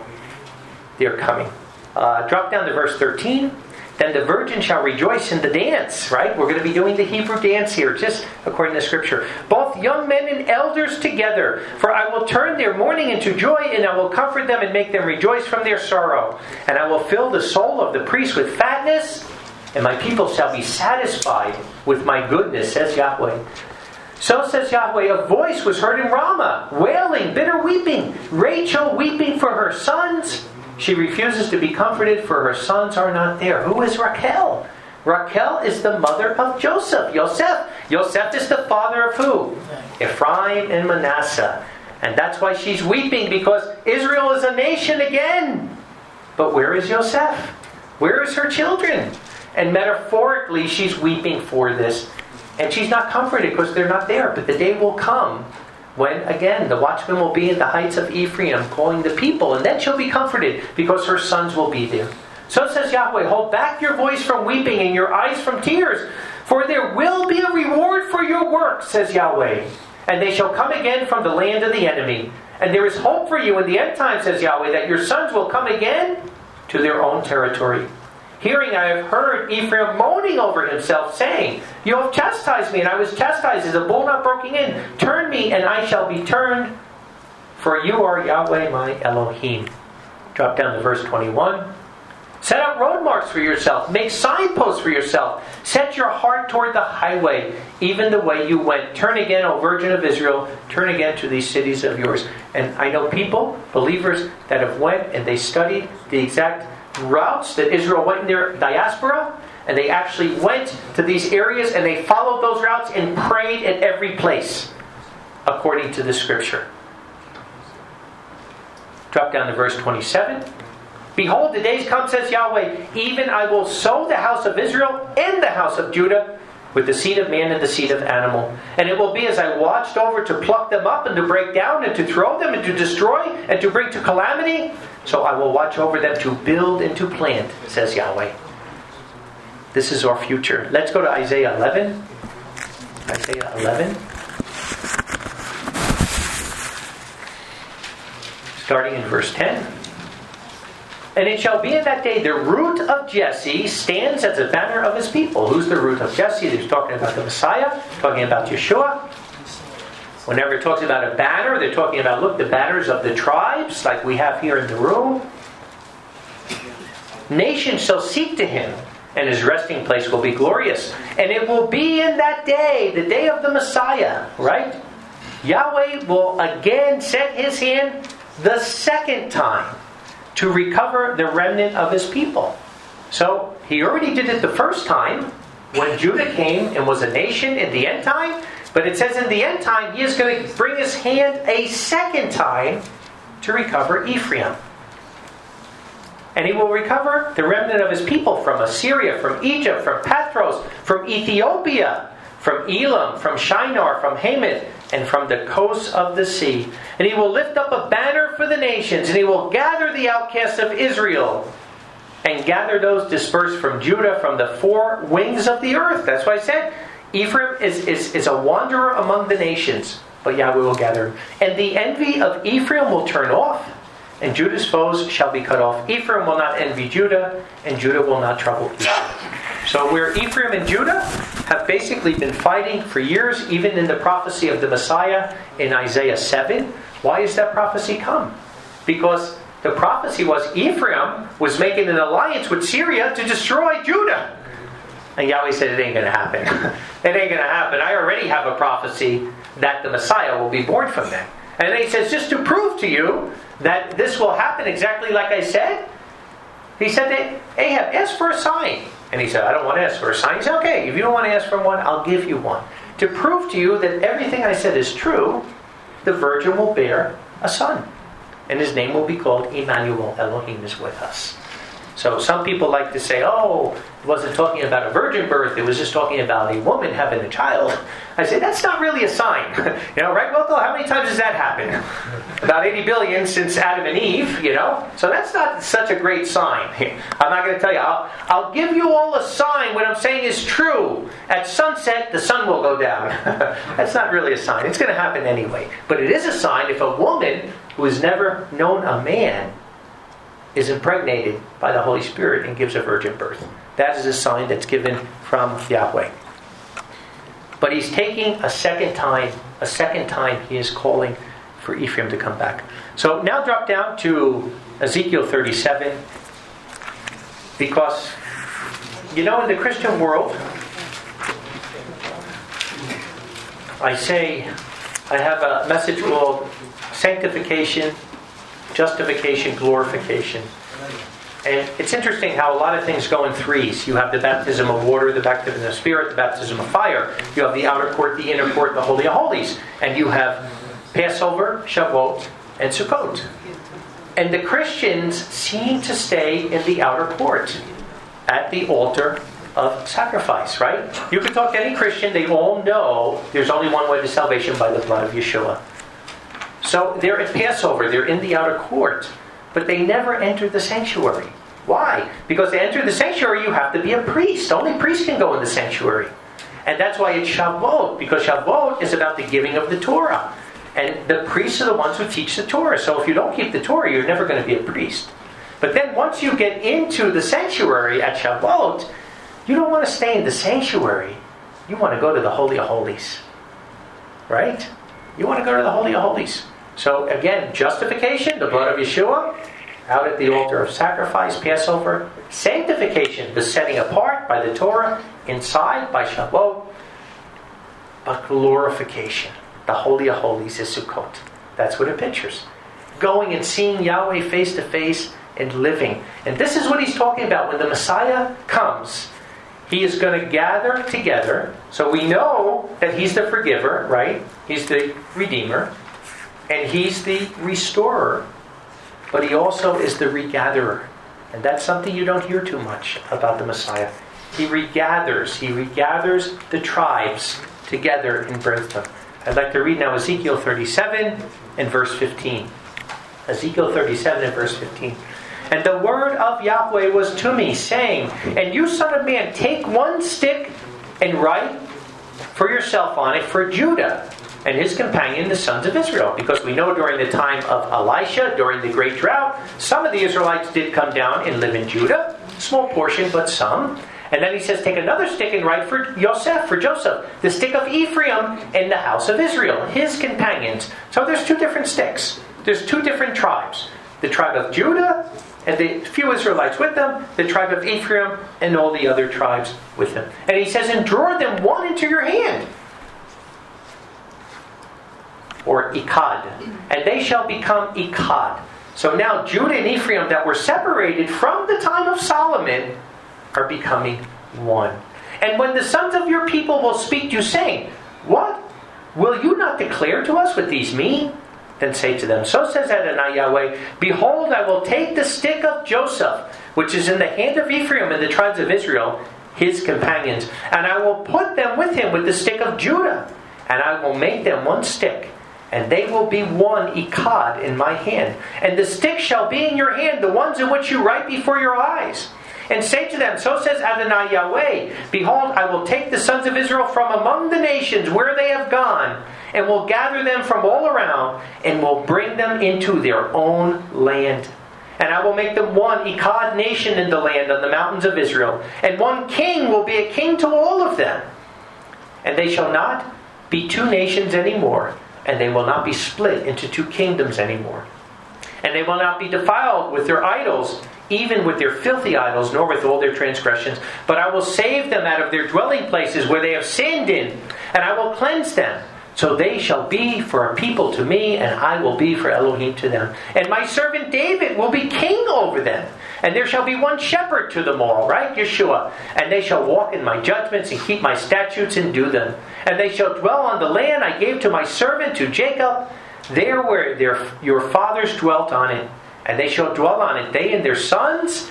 S1: coming. Drop down to verse 13. Then the virgin shall rejoice in the dance, right? We're going to be doing the Hebrew dance here, just according to Scripture. Both young men and elders together. For I will turn their mourning into joy, and I will comfort them and make them rejoice from their sorrow. And I will fill the soul of the priest with fatness, and my people shall be satisfied with my goodness, says Yahweh. So says Yahweh, a voice was heard in Ramah, wailing, bitter weeping, Rachel weeping for her sons. She refuses to be comforted, for her sons are not there. Who is Rachel? Rachel is the mother of Joseph. Yosef is the father of who? Ephraim and Manasseh. And that's why she's weeping, because Israel is a nation again. But where is Yosef? Where is her children? And metaphorically, she's weeping for this. And she's not comforted because they're not there. But the day will come when, again, the watchman will be in the heights of Ephraim calling the people. And then she'll be comforted because her sons will be there. So says Yahweh, hold back your voice from weeping and your eyes from tears. For there will be a reward for your work, says Yahweh. And they shall come again from the land of the enemy. And there is hope for you in the end time, says Yahweh, that your sons will come again to their own territory. Hearing, I have heard Ephraim moaning over himself, saying, you have chastised me, and I was chastised as a bull not broken in. Turn me, and I shall be turned, for you are Yahweh my Elohim. Drop down to verse 21. Set up road marks for yourself. Make signposts for yourself. Set your heart toward the highway, even the way you went. Turn again, O Virgin of Israel. Turn again to these cities of yours. And I know people, believers, that have went and they studied the exact routes that Israel went in their diaspora, and they actually went to these areas and they followed those routes and prayed at every place according to the Scripture. Drop down to verse 27. Behold, the days come, says Yahweh, even I will sow the house of Israel and the house of Judah with the seed of man and the seed of animal. And it will be as I watched over to pluck them up and to break down and to throw them and to destroy and to bring to calamity, so I will watch over them to build and to plant, says Yahweh. This is our future. Let's go to Isaiah 11. Isaiah 11. Starting in verse 10. And it shall be in that day, the root of Jesse stands as a banner of his people. Who's the root of Jesse? He's talking about the Messiah, talking about Yeshua. Whenever it talks about a banner, they're talking about, look, the banners of the tribes, like we have here in the room. Nations shall seek to him, and his resting place will be glorious. And it will be in that day, the day of the Messiah, right? Yahweh will again set his hand the second time to recover the remnant of his people. So, he already did it the first time, when Judah came and was a nation in the end time. But it says in the end time, he is going to bring his hand a second time to recover Ephraim. And he will recover the remnant of his people from Assyria, from Egypt, from Pathros, from Ethiopia, from Elam, from Shinar, from Hamath, and from the coasts of the sea. And he will lift up a banner for the nations, and he will gather the outcasts of Israel. and gather those dispersed from Judah from the four winds of the earth. That's why I said, Ephraim is a wanderer among the nations, but Yahweh will gather him. And the envy of Ephraim will turn off, and Judah's foes shall be cut off. Ephraim will not envy Judah, and Judah will not trouble Ephraim. So where Ephraim and Judah have basically been fighting for years, even in the prophecy of the Messiah in Isaiah 7, why has that prophecy come? Because the prophecy was Ephraim was making an alliance with Syria to destroy Judah. And Yahweh said, it ain't going to happen. It ain't going to happen. I already have a prophecy that the Messiah will be born from them. And then he says, just to prove to you that this will happen exactly like I said, he said to Ahab, ask for a sign. And he said, I don't want to ask for a sign. He said, okay, if you don't want to ask for one, I'll give you one. To prove to you that everything I said is true, the virgin will bear a son. And his name will be called Emmanuel. Elohim is with us. So some people like to say, oh, it wasn't talking about a virgin birth. It was just talking about a woman having a child. I say, that's not really a sign. Right, Wilco? How many times has that happened? About 80 billion since Adam and Eve, So that's not such a great sign. I'm not going to tell you. I'll give you all a sign. What I'm saying is true. At sunset, the sun will go down. That's not really a sign. It's going to happen anyway. But it is a sign if a woman who has never known a man is impregnated by the Holy Spirit and gives a virgin birth. That is a sign that's given from Yahweh. But he's taking a second time he is calling for Ephraim to come back. So now drop down to Ezekiel 37, because in the Christian world, I have a message called sanctification, justification, glorification. And it's interesting how a lot of things go in threes. You have the baptism of water, the baptism of spirit, the baptism of fire. You have the outer court, the inner court, the Holy of Holies. And you have Passover, Shavuot, and Sukkot. And the Christians seem to stay in the outer court at the altar of sacrifice, right? You can talk to any Christian, they all know there's only one way to salvation, by the blood of Yeshua. So they're at Passover, they're in the outer court, but they never enter the sanctuary. Why? Because to enter the sanctuary, you have to be a priest. Only priests can go in the sanctuary. And that's why it's Shavuot, because Shavuot is about the giving of the Torah. And the priests are the ones who teach the Torah. So if you don't keep the Torah, you're never going to be a priest. But then once you get into the sanctuary at Shavuot, you don't want to stay in the sanctuary. You want to go to the Holy of Holies. Right? You want to go to the Holy of Holies. So again, justification, the blood of Yeshua, out at the altar of sacrifice, Passover. Sanctification, the setting apart by the Torah, inside by Shavuot. But glorification, the Holy of Holies is Sukkot. That's what it pictures. Going and seeing Yahweh face to face and living. And this is what he's talking about. When the Messiah comes, he is going to gather together. So we know that he's the forgiver, right? He's the redeemer. And he's the restorer. But he also is the regatherer. And that's something you don't hear too much about the Messiah. He regathers the tribes together and brings them. I'd like to read now Ezekiel 37 and verse 15. Ezekiel 37 and verse 15. And the word of Yahweh was to me, saying, And you, son of man, take one stick and write for yourself on it for Judah and his companion, the sons of Israel. Because we know during the time of Elisha, during the great drought, some of the Israelites did come down and live in Judah. Small portion, but some. And then he says, take another stick and write for Joseph, the stick of Ephraim in the house of Israel, his companions. So there's two different sticks. There's two different tribes. The tribe of Judah and the few Israelites with them, the tribe of Ephraim and all the other tribes with them. And he says, and draw them one into your hand. Or Ikad. And they shall become Ikad. So now Judah and Ephraim that were separated from the time of Solomon are becoming one. And when the sons of your people will speak to you, saying, What? Will you not declare to us what these mean? Then say to them, So says Adonai Yahweh, Behold, I will take the stick of Joseph, which is in the hand of Ephraim and the tribes of Israel, his companions, and I will put them with him with the stick of Judah, and I will make them one stick. and they will be one echad in my hand. And the stick shall be in your hand, the ones in which you write before your eyes. And say to them, so says Adonai Yahweh, behold, I will take the sons of Israel from among the nations where they have gone, and will gather them from all around, and will bring them into their own land. And I will make them one echad nation in the land on the mountains of Israel. And one king will be a king to all of them. And they shall not be two nations anymore, and they will not be split into two kingdoms anymore. And they will not be defiled with their idols, even with their filthy idols, nor with all their transgressions. But I will save them out of their dwelling places where they have sinned in, and I will cleanse them. So they shall be for a people to me, and I will be for Elohim to them. And my servant David will be king over them. And there shall be one shepherd to them all, right? Yeshua. And they shall walk in my judgments and keep my statutes and do them. And they shall dwell on the land I gave to my servant, to Jacob, there where your fathers dwelt on it. And they shall dwell on it, they and their sons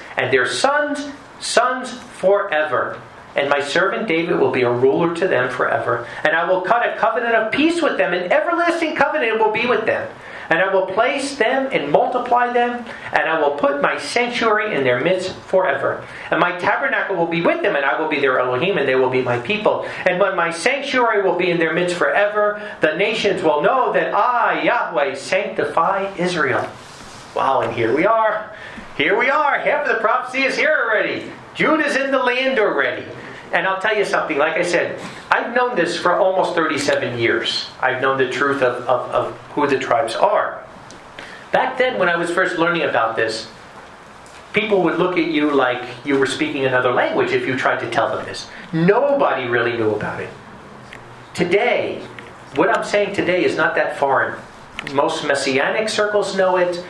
S1: forever. And my servant David will be a ruler to them forever. And I will cut a covenant of peace with them, an everlasting covenant will be with them. And I will place them and multiply them, and I will put my sanctuary in their midst forever. And my tabernacle will be with them, and I will be their Elohim, and they will be my people. And when my sanctuary will be in their midst forever, the nations will know that I, Yahweh, sanctify Israel. Wow, and here we are. Here we are. Half of the prophecy is here already. Judah's in the land already. And I'll tell you something, like I said, I've known this for almost 37 years. I've known the truth of who the tribes are. Back then, when I was first learning about this, people would look at you like you were speaking another language if you tried to tell them this. Nobody really knew about it. Today, what I'm saying today is not that foreign. Most Messianic circles know it.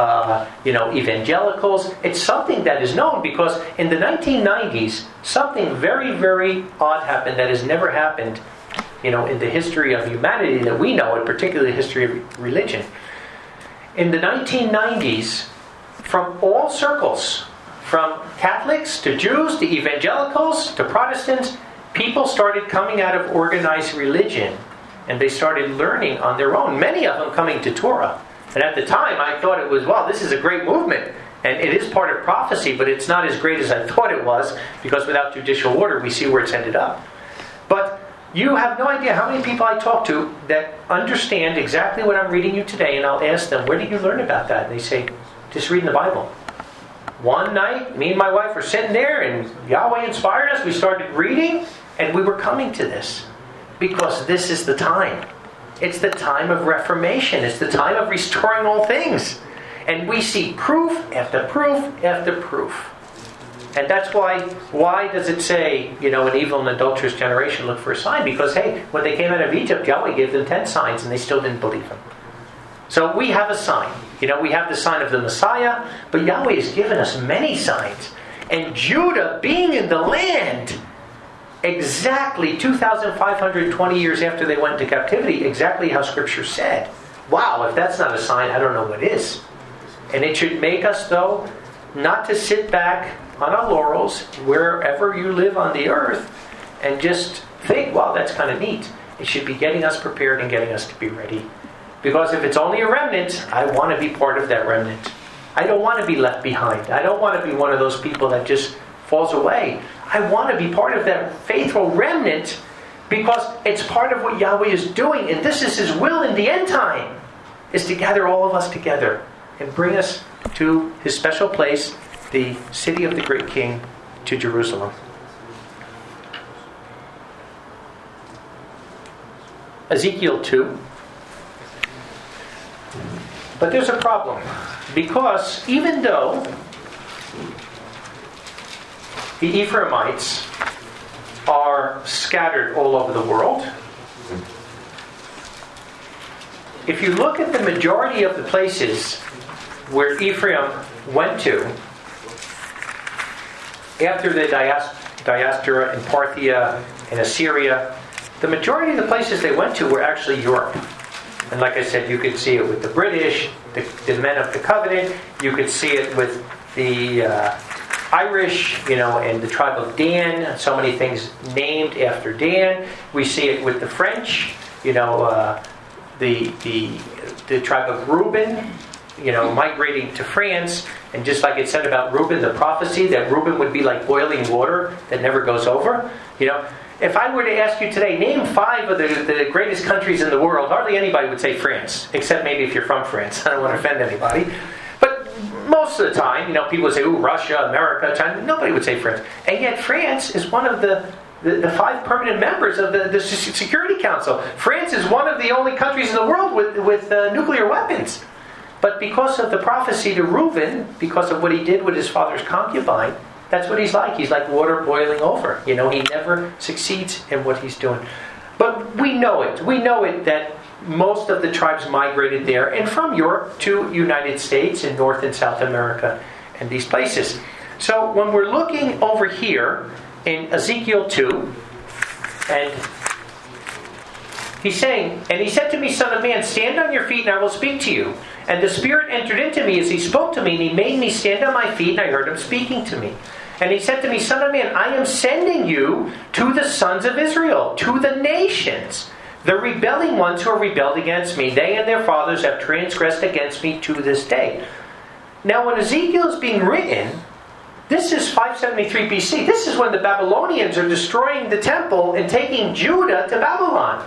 S1: Evangelicals. It's something that is known because in the 1990s, something very, very odd happened that has never happened, in the history of humanity that we know, and particularly the history of religion. In the 1990s, from all circles, from Catholics to Jews to evangelicals to Protestants, people started coming out of organized religion, and they started learning on their own, many of them coming to Torah. And at the time, I thought it was, wow, this is a great movement. And it is part of prophecy, but it's not as great as I thought it was, because without judicial order, we see where it's ended up. But you have no idea how many people I talk to that understand exactly what I'm reading you today, and I'll ask them, where did you learn about that? And they say, just reading the Bible. One night, me and my wife were sitting there, and Yahweh inspired us. We started reading, and we were coming to this, because this is the time. It's the time of reformation. It's the time of restoring all things. And we see proof after proof after proof. And that's why does it say, an evil and adulterous generation look for a sign? Because, hey, when they came out of Egypt, Yahweh gave them 10 signs and they still didn't believe him. So we have a sign. We have the sign of the Messiah, but Yahweh has given us many signs. And Judah being in the land exactly 2,520 years after they went into captivity, exactly how Scripture said. Wow, if that's not a sign, I don't know what is. And it should make us, though, not to sit back on our laurels wherever you live on the earth and just think, wow, that's kind of neat. It should be getting us prepared and getting us to be ready. Because if it's only a remnant, I want to be part of that remnant. I don't want to be left behind. I don't want to be one of those people that just falls away. I want to be part of that faithful remnant because it's part of what Yahweh is doing, and this is His will in the end time, is to gather all of us together and bring us to His special place, the city of the great King, to Jerusalem. Ezekiel 2. But there's a problem, because even though the Ephraimites are scattered all over the world, if you look at the majority of the places where Ephraim went to after the diaspora in Parthia and Assyria, the majority of the places they went to were actually Europe. And like I said, you could see it with the British, the men of the covenant. You could see it with the Irish, and the tribe of Dan. So many things named after Dan. We see it with the French, the the tribe of Reuben, migrating to France, and just like it said about Reuben, the prophecy that Reuben would be like boiling water that never goes over. If I were to ask you today, name 5 of the greatest countries in the world, hardly anybody would say France, except maybe if you're from France. I don't want to offend anybody. But most of the time, people would say, ooh, Russia, America, China. Nobody would say France. And yet France is one of the 5 permanent members of the Security Council. France is one of the only countries in the world with nuclear weapons. But because of the prophecy to Reuben, because of what he did with his father's concubine, that's what he's like. He's like water boiling over. He never succeeds in what he's doing. But we know it. We know it that most of the tribes migrated there and from Europe to United States and North and South America and these places. So when we're looking over here in Ezekiel 2, and he's saying, and he said to me, Son of man, stand on your feet and I will speak to you. And the Spirit entered into me as he spoke to me, and he made me stand on my feet, and I heard him speaking to me. And he said to me, Son of man, I am sending you to the sons of Israel, to the nations, the rebelling ones who have rebelled against me. They and their fathers have transgressed against me to this day. Now when Ezekiel is being written, this is 573 BC. This is when the Babylonians are destroying the temple and taking Judah to Babylon.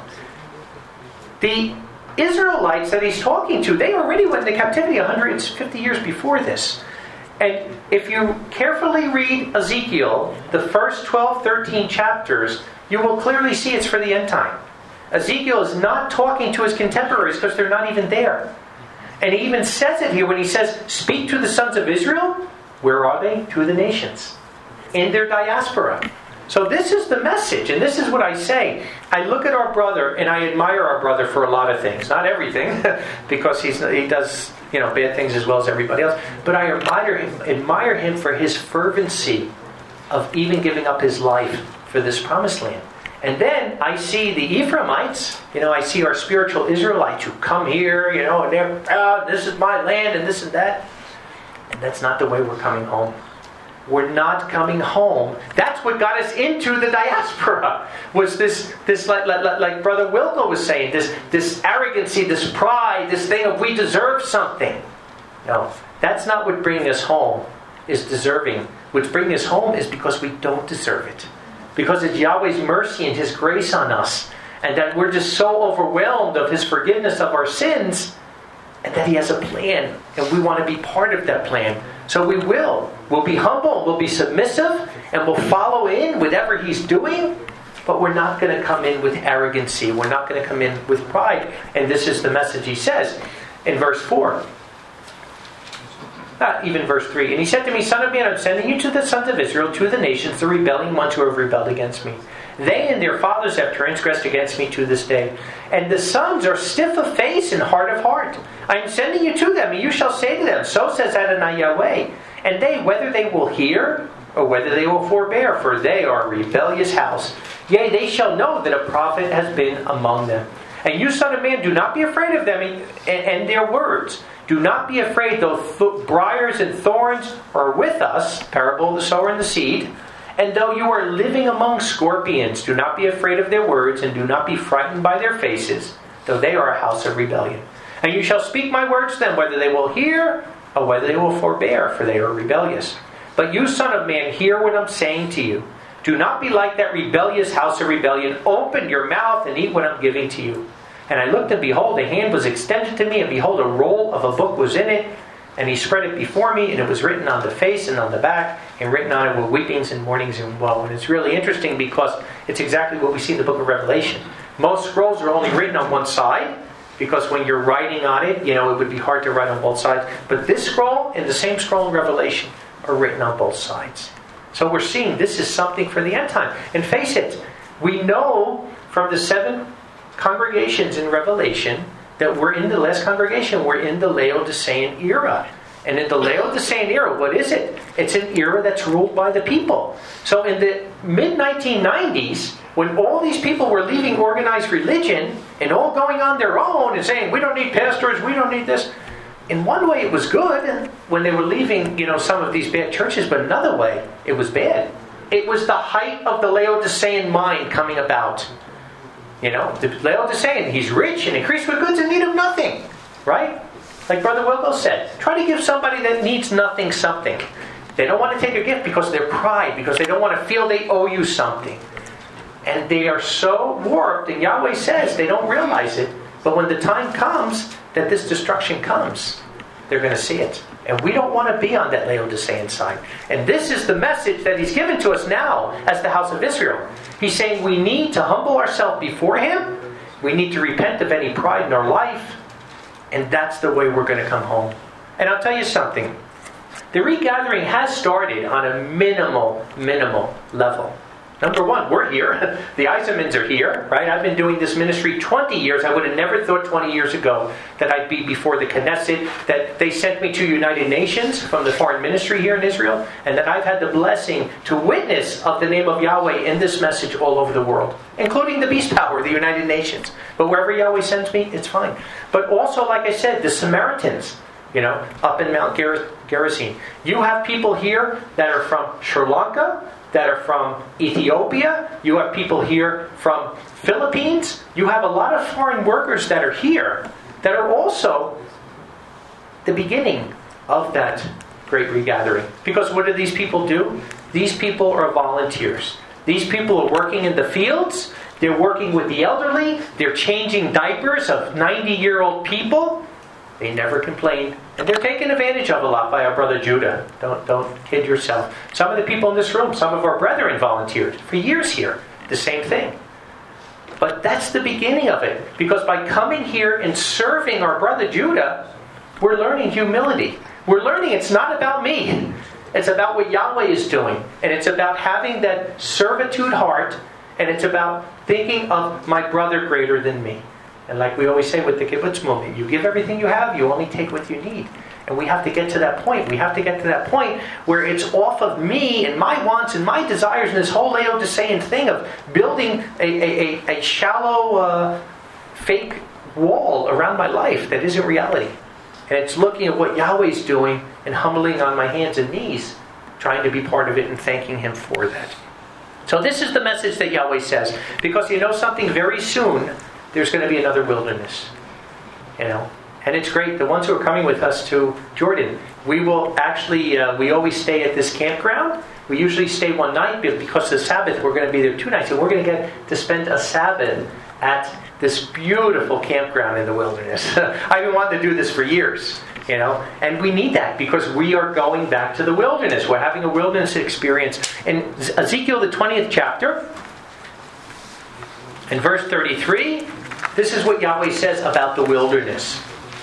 S1: The Israelites that he's talking to, they already went into captivity 150 years before this. And if you carefully read Ezekiel, the first 12, 13 chapters, you will clearly see it's for the end time. Ezekiel is not talking to his contemporaries because they're not even there. And he even says it here when he says, speak to the sons of Israel. Where are they? To the nations. In their diaspora. So this is the message, and this is what I say. I look at our brother, and I admire our brother for a lot of things. Not everything, because he does bad things as well as everybody else. But I admire him for his fervency of even giving up his life for this promised land. And then I see the Ephraimites, I see our spiritual Israelites who come here, and they're proud, this is my land, and this and that. And that's not the way we're coming home. We're not coming home. That's what got us into the diaspora. Was this like Brother Wilco was saying, this arrogancy, this pride, this thing of we deserve something. No, that's not what bringing us home is deserving. What's bringing us home is because we don't deserve it. Because it's Yahweh's mercy and His grace on us. And that we're just so overwhelmed of His forgiveness of our sins. And that He has a plan. And we want to be part of that plan. So we will. We'll be humble, we'll be submissive, and we'll follow in whatever He's doing, but we're not going to come in with arrogancy. We're not going to come in with pride. And this is the message He says in verse 4. Not even verse 3. And He said to me, Son of man, I'm sending you to the sons of Israel, to the nations, the rebelling ones who have rebelled against me. They and their fathers have transgressed against me to this day. And the sons are stiff of face and hard of heart. I am sending you to them, and you shall say to them, so says Adonai Yahweh. And they, whether they will hear, or whether they will forbear, for they are a rebellious house. Yea, they shall know that a prophet has been among them. And you, son of man, do not be afraid of them and their words. Do not be afraid, though briars and thorns are with us, parable of the sower and the seed. And though you are living among scorpions, do not be afraid of their words, and do not be frightened by their faces, though they are a house of rebellion. And you shall speak my words to them, whether they will hear, or whether they will forbear, for they are rebellious. But you, son of man, hear what I'm saying to you. Do not be like that rebellious house of rebellion. Open your mouth and eat what I'm giving to you. And I looked, and behold, a hand was extended to me, and behold, a roll of a book was in it. And He spread it before me, and it was written on the face and on the back, and written on it were weepings and mournings and woe. And it's really interesting because it's exactly what we see in the book of Revelation. Most scrolls are only written on one side, because when you're writing on it, it would be hard to write on both sides. But this scroll and the same scroll in Revelation are written on both sides. So we're seeing this is something for the end time. And face it, we know from the 7 congregations in Revelation that we're in the last congregation. We're in the Laodicean era. And in the Laodicean era, what is it? It's an era that's ruled by the people. So in the mid-1990s, when all these people were leaving organized religion and all going on their own and saying, we don't need pastors, we don't need this. In one way, it was good when they were leaving, some of these bad churches, but another way, it was bad. It was the height of the Laodicean mind coming about. The Laodicean, he's rich and increased with goods and need of nothing. Right? Like Brother Wilco said, try to give somebody that needs nothing something. They don't want to take a gift because of their pride, because they don't want to feel they owe you something. And they are so warped, and Yahweh says they don't realize it, but when the time comes that this destruction comes, they're going to see it. And we don't want to be on that Laodicean side. And this is the message that he's given to us now as the house of Israel. He's saying we need to humble ourselves before him. We need to repent of any pride in our life. And that's the way we're going to come home. And I'll tell you something. The regathering has started on a minimal level. Number one, we're here. The Eisenmans are here, right? I've been doing this ministry 20 years. I would have never thought 20 years ago that I'd be before the Knesset, that they sent me to United Nations from the foreign ministry here in Israel, and that I've had the blessing to witness of the name of Yahweh in this message all over the world, including the beast power, the United Nations. But wherever Yahweh sends me, it's fine. But also, like I said, the Samaritans, up in Mount Gerizim. You have people here that are from Sri Lanka, that are from Ethiopia. You have people here from Philippines. You have a lot of foreign workers that are here that are also the beginning of that great regathering. Because what do these people do? These people are volunteers. These people are working in the fields. They're working with the elderly. They're changing diapers of 90-year-old people. They never complain. And they're taken advantage of a lot by our brother Judah. Don't kid yourself. Some of the people in this room, some of our brethren volunteered for years here. The same thing. But that's the beginning of it. Because by coming here and serving our brother Judah, we're learning humility. We're learning it's not about me. It's about what Yahweh is doing. And it's about having that servitude heart. And it's about thinking of my brother greater than me. And like we always say with the kibbutz movement, you give everything you have, you only take what you need. And we have to get to that point. We have to get to that point where it's off of me and my wants and my desires and this whole Laodicean thing of building a shallow, fake wall around my life that isn't reality. And it's looking at what Yahweh's doing and humbling on my hands and knees, trying to be part of it and thanking him for that. So this is the message that Yahweh says. Because something very soon, there's going to be another wilderness, and it's great. The ones who are coming with us to Jordan, we will actually, we always stay at this campground. We usually stay one night, but because of the Sabbath, we're going to be there 2 nights. So we're going to get to spend a Sabbath at this beautiful campground in the wilderness. I've been wanting to do this for years, and we need that because we are going back to the wilderness. We're having a wilderness experience. In Ezekiel, the 20th chapter, in verse 33, this is what Yahweh says about the wilderness.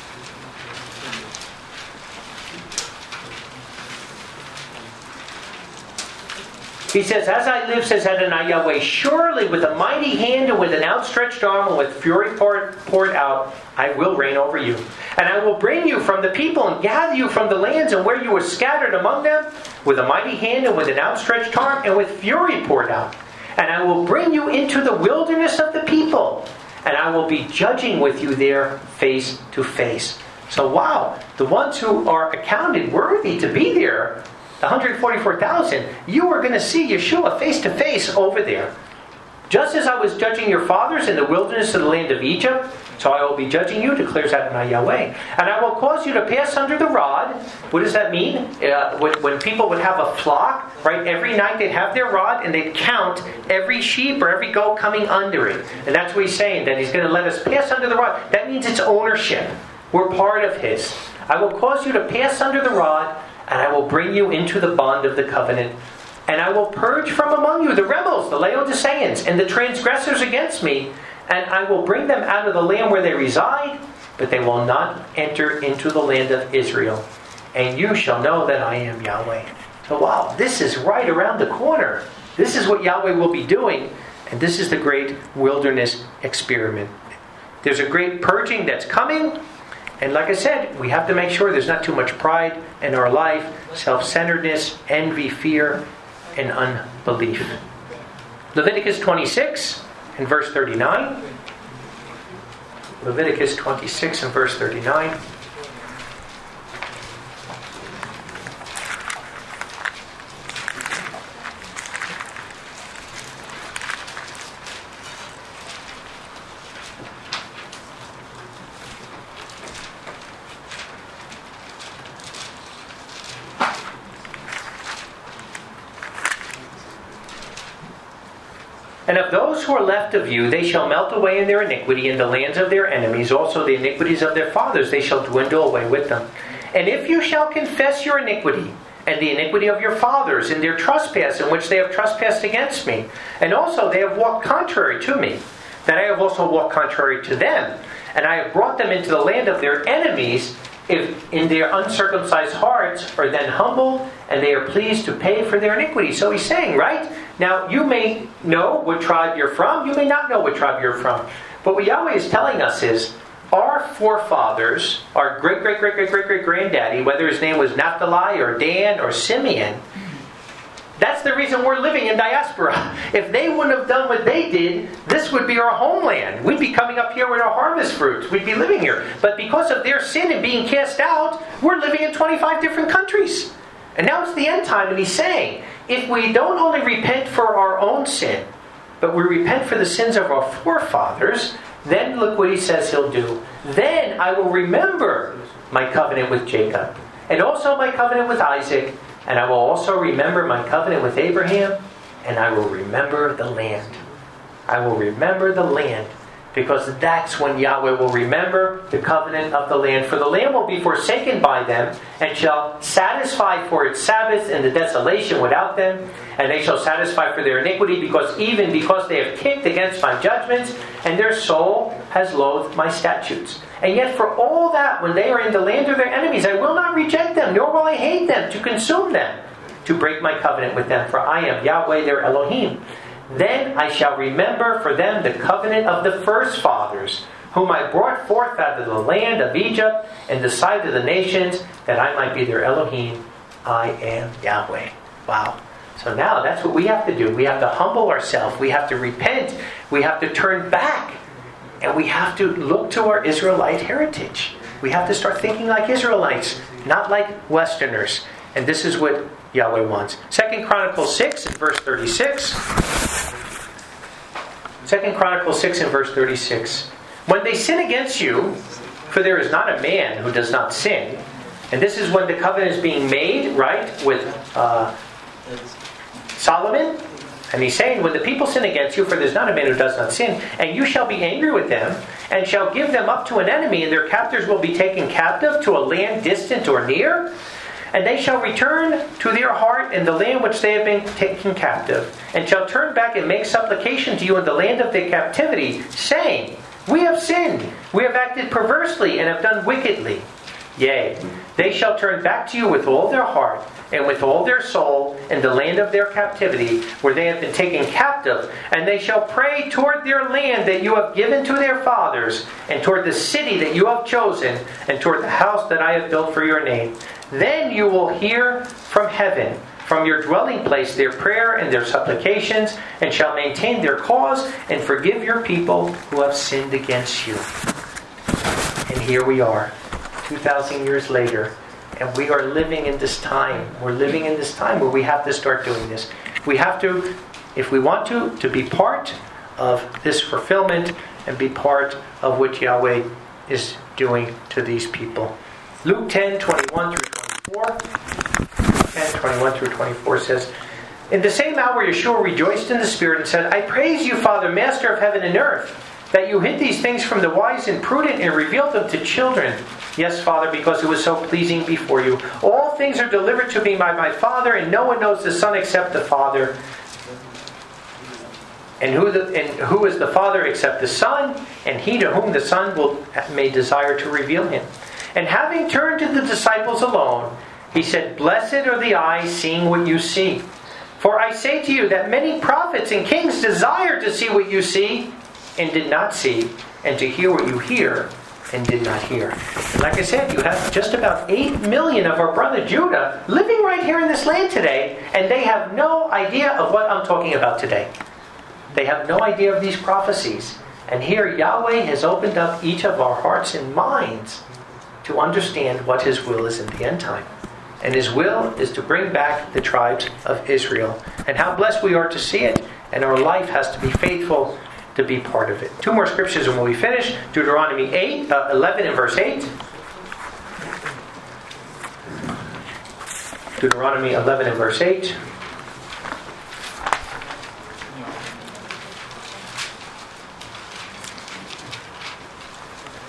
S1: He says, "As I live, says Adonai Yahweh, surely with a mighty hand and with an outstretched arm and with fury poured out, I will reign over you. And I will bring you from the people and gather you from the lands and where you were scattered among them, with a mighty hand and with an outstretched arm and with fury poured out. And I will bring you into the wilderness of the people. And I will be judging with you there face to face." So wow, the ones who are accounted worthy to be there, the 144,000, you are going to see Yeshua face to face over there. "Just as I was judging your fathers in the wilderness of the land of Egypt, so I will be judging you, declares Adonai Yahweh. And I will cause you to pass under the rod." What does that mean? When people would have a flock, right? Every night they'd have their rod and they'd count every sheep or every goat coming under it. And that's what he's saying, that he's going to let us pass under the rod. That means it's ownership. We're part of his. "I will cause you to pass under the rod, and I will bring you into the bond of the covenant. And I will purge from among you the rebels, the Laodiceans, and the transgressors against me. And I will bring them out of the land where they reside, but they will not enter into the land of Israel. And you shall know that I am Yahweh." So wow, this is right around the corner. This is what Yahweh will be doing. And this is the great wilderness experiment. There's a great purging that's coming. And like I said, we have to make sure there's not too much pride in our life, self-centeredness, envy, fear, and unbelief. Leviticus 26 and verse 39. Leviticus 26 and verse 39. And of those who are left of you, they shall melt away in their iniquity in the lands of their enemies. Also the iniquities of their fathers, they shall dwindle away with them. And if you shall confess your iniquity, and the iniquity of your fathers, in their trespass in which they have trespassed against me, and also they have walked contrary to me, that I have also walked contrary to them, and I have brought them into the land of their enemies, if in their uncircumcised hearts are then humbled, and they are pleased to pay for their iniquity. So he's saying, right? Now, you may know what tribe you're from, you may not know what tribe you're from. But what Yahweh is telling us is, our forefathers, our great-great-great-great-great-great-granddaddy, whether his name was Naphtali or Dan or Simeon, that's the reason we're living in diaspora. If they wouldn't have done what they did, this would be our homeland. We'd be coming up here with our harvest fruits. We'd be living here. But because of their sin and being cast out, we're living in 25 different countries. And now it's the end time, and he's saying, if we don't only repent for our own sin, but we repent for the sins of our forefathers, then look what he says he'll do. Then I will remember my covenant with Jacob, and also my covenant with Isaac, and I will also remember my covenant with Abraham, and I will remember the land. I will remember the land, because that's when Yahweh will remember the covenant of the land. For the land will be forsaken by them, and shall satisfy for its Sabbath in the desolation without them. And they shall satisfy for their iniquity, because they have kicked against my judgments, and their soul has loathed my statutes. And yet for all that, when they are in the land of their enemies, I will not reject them, nor will I hate them, to consume them, to break my covenant with them. For I am Yahweh their Elohim. Then I shall remember for them the covenant of the first fathers, whom I brought forth out of the land of Egypt, in the sight of the nations, that I might be their Elohim. I am Yahweh. Wow. So now that's what we have to do. We have to humble ourselves. We have to repent. We have to turn back. And we have to look to our Israelite heritage. We have to start thinking like Israelites, not like Westerners. And this is what Yahweh wants. 2 Chronicles 6 and verse 36. 2 Chronicles 6 and verse 36. When they sin against you, for there is not a man who does not sin. And this is when the covenant is being made, right, with Solomon. And he's saying, when the people sin against you, for there is not a man who does not sin, and you shall be angry with them, and shall give them up to an enemy, and their captors will be taken captive to a land distant or near. And they shall return to their heart in the land which they have been taken captive, and shall turn back and make supplication to you in the land of their captivity, saying, we have sinned, we have acted perversely, and have done wickedly. Yea, they shall turn back to you with all their heart, and with all their soul, in the land of their captivity, where they have been taken captive, and they shall pray toward their land that you have given to their fathers, and toward the city that you have chosen, and toward the house that I have built for your name. Then you will hear from heaven, from your dwelling place, their prayer and their supplications, and shall maintain their cause, and forgive your people who have sinned against you. And here we are, 2,000 years later, and we are living in this time. We're living in this time where we have to start doing this. We have to, if we want to be part of this fulfillment and be part of what Yahweh is doing to these people. Luke 10, 21 through 24. 10, 21 through 24 says, in the same hour Yeshua rejoiced in the Spirit and said, I praise you, Father, Master of heaven and earth, that you hid these things from the wise and prudent and revealed them to children. Yes, Father, because it was so pleasing before you. All things are delivered to me by my Father, and no one knows the Son except the Father. And who is the Father except the Son, and he to whom the Son may desire to reveal him. And having turned to the disciples alone, he said, blessed are the eyes seeing what you see. For I say to you that many prophets and kings desire to see what you see, and did not see, and to hear what you hear, and did not hear. And like I said, you have just about 8 million of our brother Judah living right here in this land today, and they have no idea of what I'm talking about today. They have no idea of these prophecies. And here Yahweh has opened up each of our hearts and minds to understand what His will is in the end time. And His will is to bring back the tribes of Israel. And how blessed we are to see it. And our life has to be faithful to be part of it. 2 more scriptures and when we finish. Deuteronomy 11 and verse 8. Deuteronomy 11 and verse 8.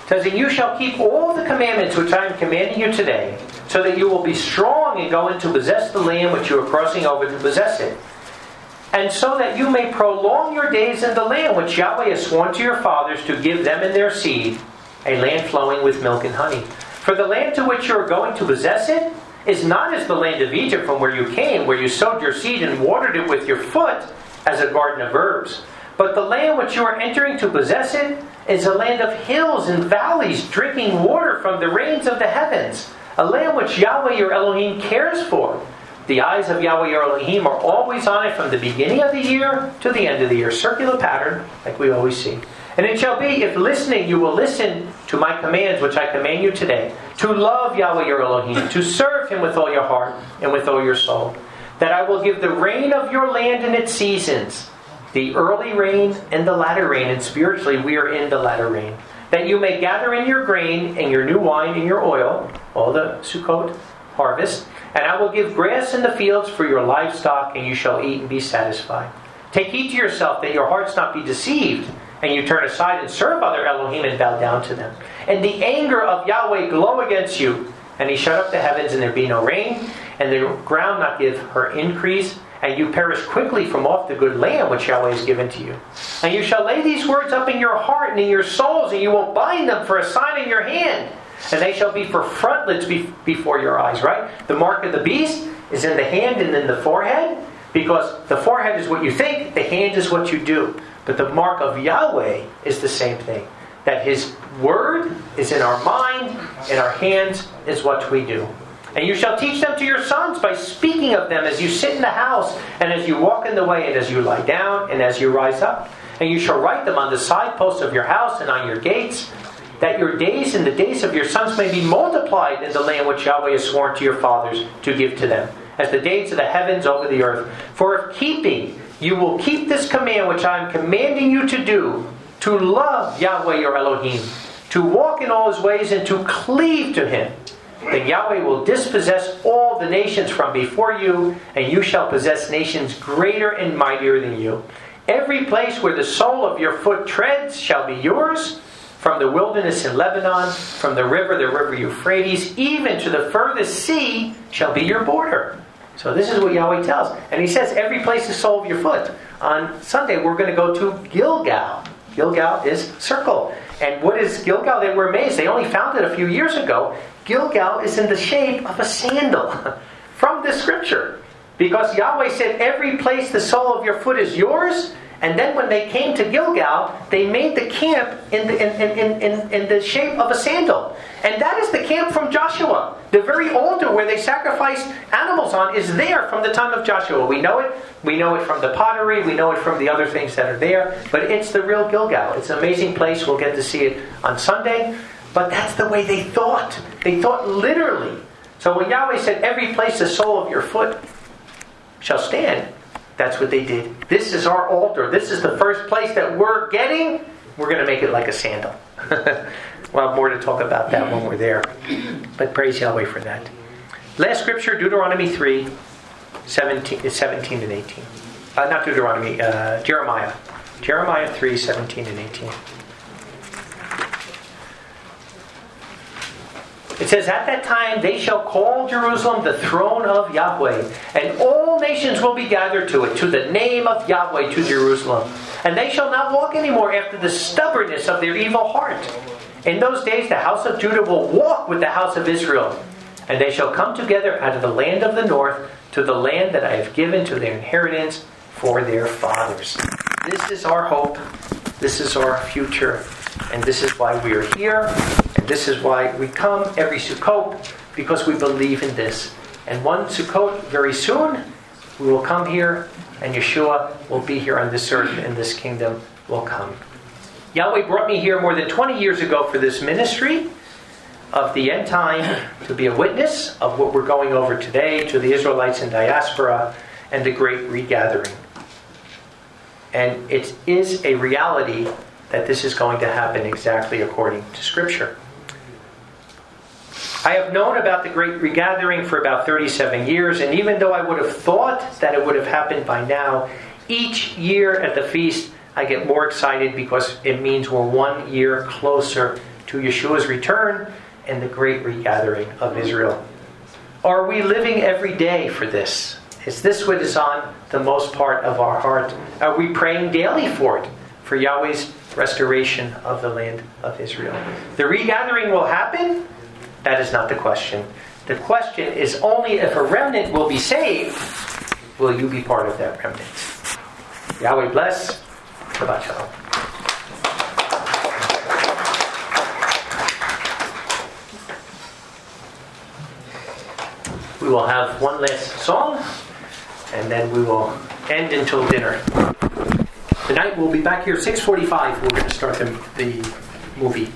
S1: It says, and you shall keep all the commandments which I am commanding you today, so that you will be strong and go in to possess the land which you are crossing over to possess it. And so that you may prolong your days in the land which Yahweh has sworn to your fathers to give them and their seed, a land flowing with milk and honey. For the land to which you are going to possess it is not as the land of Egypt from where you came, where you sowed your seed and watered it with your foot as a garden of herbs. But the land which you are entering to possess it is a land of hills and valleys, drinking water from the rains of the heavens, a land which Yahweh your Elohim cares for. The eyes of Yahweh your Elohim are always on it from the beginning of the year to the end of the year. Circular pattern, like we always see. And it shall be, if listening, you will listen to my commands, which I command you today, to love Yahweh your Elohim, to serve him with all your heart and with all your soul, that I will give the rain of your land in its seasons, the early rain and the latter rain. And spiritually, we are in the latter rain. That you may gather in your grain and your new wine and your oil, all the Sukkot harvest. And I will give grass in the fields for your livestock, and you shall eat and be satisfied. Take heed to yourself that your hearts not be deceived, and you turn aside and serve other Elohim and bow down to them. And the anger of Yahweh glow against you, and he shut up the heavens, and there be no rain, and the ground not give her increase, and you perish quickly from off the good land which Yahweh has given to you. And you shall lay these words up in your heart and in your souls, and you will bind them for a sign in your hand. And they shall be for frontlets before your eyes, right? The mark of the beast is in the hand and in the forehead, because the forehead is what you think, the hand is what you do. But the mark of Yahweh is the same thing. That his word is in our mind, in our hands is what we do. And you shall teach them to your sons by speaking of them as you sit in the house, and as you walk in the way, and as you lie down, and as you rise up. And you shall write them on the side posts of your house and on your gates, that your days and the days of your sons may be multiplied in the land which Yahweh has sworn to your fathers to give to them, as the days of the heavens over the earth. For if keeping, you will keep this command which I am commanding you to do, to love Yahweh your Elohim, to walk in all his ways and to cleave to him, then Yahweh will dispossess all the nations from before you, and you shall possess nations greater and mightier than you. Every place where the sole of your foot treads shall be yours, from the wilderness in Lebanon, from the river Euphrates, even to the furthest sea shall be your border. So this is what Yahweh tells. And he says, every place the sole of your foot. On Sunday, we're going to go to Gilgal. Gilgal is circle. And what is Gilgal? They were amazed. They only found it a few years ago. Gilgal is in the shape of a sandal from this scripture. Because Yahweh said, every place the sole of your foot is yours. And then when they came to Gilgal, they made the camp in the shape of a sandal. And that is the camp from Joshua. The very altar where they sacrificed animals on is there from the time of Joshua. We know it. We know it from the pottery. We know it from the other things that are there. But it's the real Gilgal. It's an amazing place. We'll get to see it on Sunday. But that's the way they thought. They thought literally. So when Yahweh said, every place the sole of your foot shall stand, that's what they did. This is our altar. This is the first place that we're getting. We're going to make it like a sandal. We'll have more to talk about that when we're there. But praise Yahweh for that. Last scripture, Deuteronomy 3, 17 and 18. Not Deuteronomy, Jeremiah. Jeremiah 3, 17 and 18. It says, at that time they shall call Jerusalem the throne of Yahweh, and all nations will be gathered to it, to the name of Yahweh, to Jerusalem. And they shall not walk anymore after the stubbornness of their evil heart. In those days the house of Judah will walk with the house of Israel, and they shall come together out of the land of the north to the land that I have given to their inheritance for their fathers. This is our hope. This is our future. And this is why we are here. And this is why we come every Sukkot, because we believe in this. And one Sukkot, very soon, we will come here, and Yeshua will be here on this earth, and this kingdom will come. Yahweh brought me here more than 20 years ago for this ministry of the end time, to be a witness of what we're going over today to the Israelites in diaspora and the great regathering. And it is a reality that this is going to happen exactly according to Scripture. I have known about the great regathering for about 37 years, and even though I would have thought that it would have happened by now, each year at the feast I get more excited because it means we're 1 year closer to Yeshua's return and the great regathering of Israel. Are we living every day for this? Is this what is on the most part of our heart? Are we praying daily for it, for Yahweh's restoration of the land of Israel? The regathering will happen? That is not the question. The question is only if a remnant will be saved, will you be part of that remnant? Yahweh bless. Shabbat shalom. We will have one last song, and then we will end until dinner. Tonight we'll be back here 6:45. We're going to start the movie.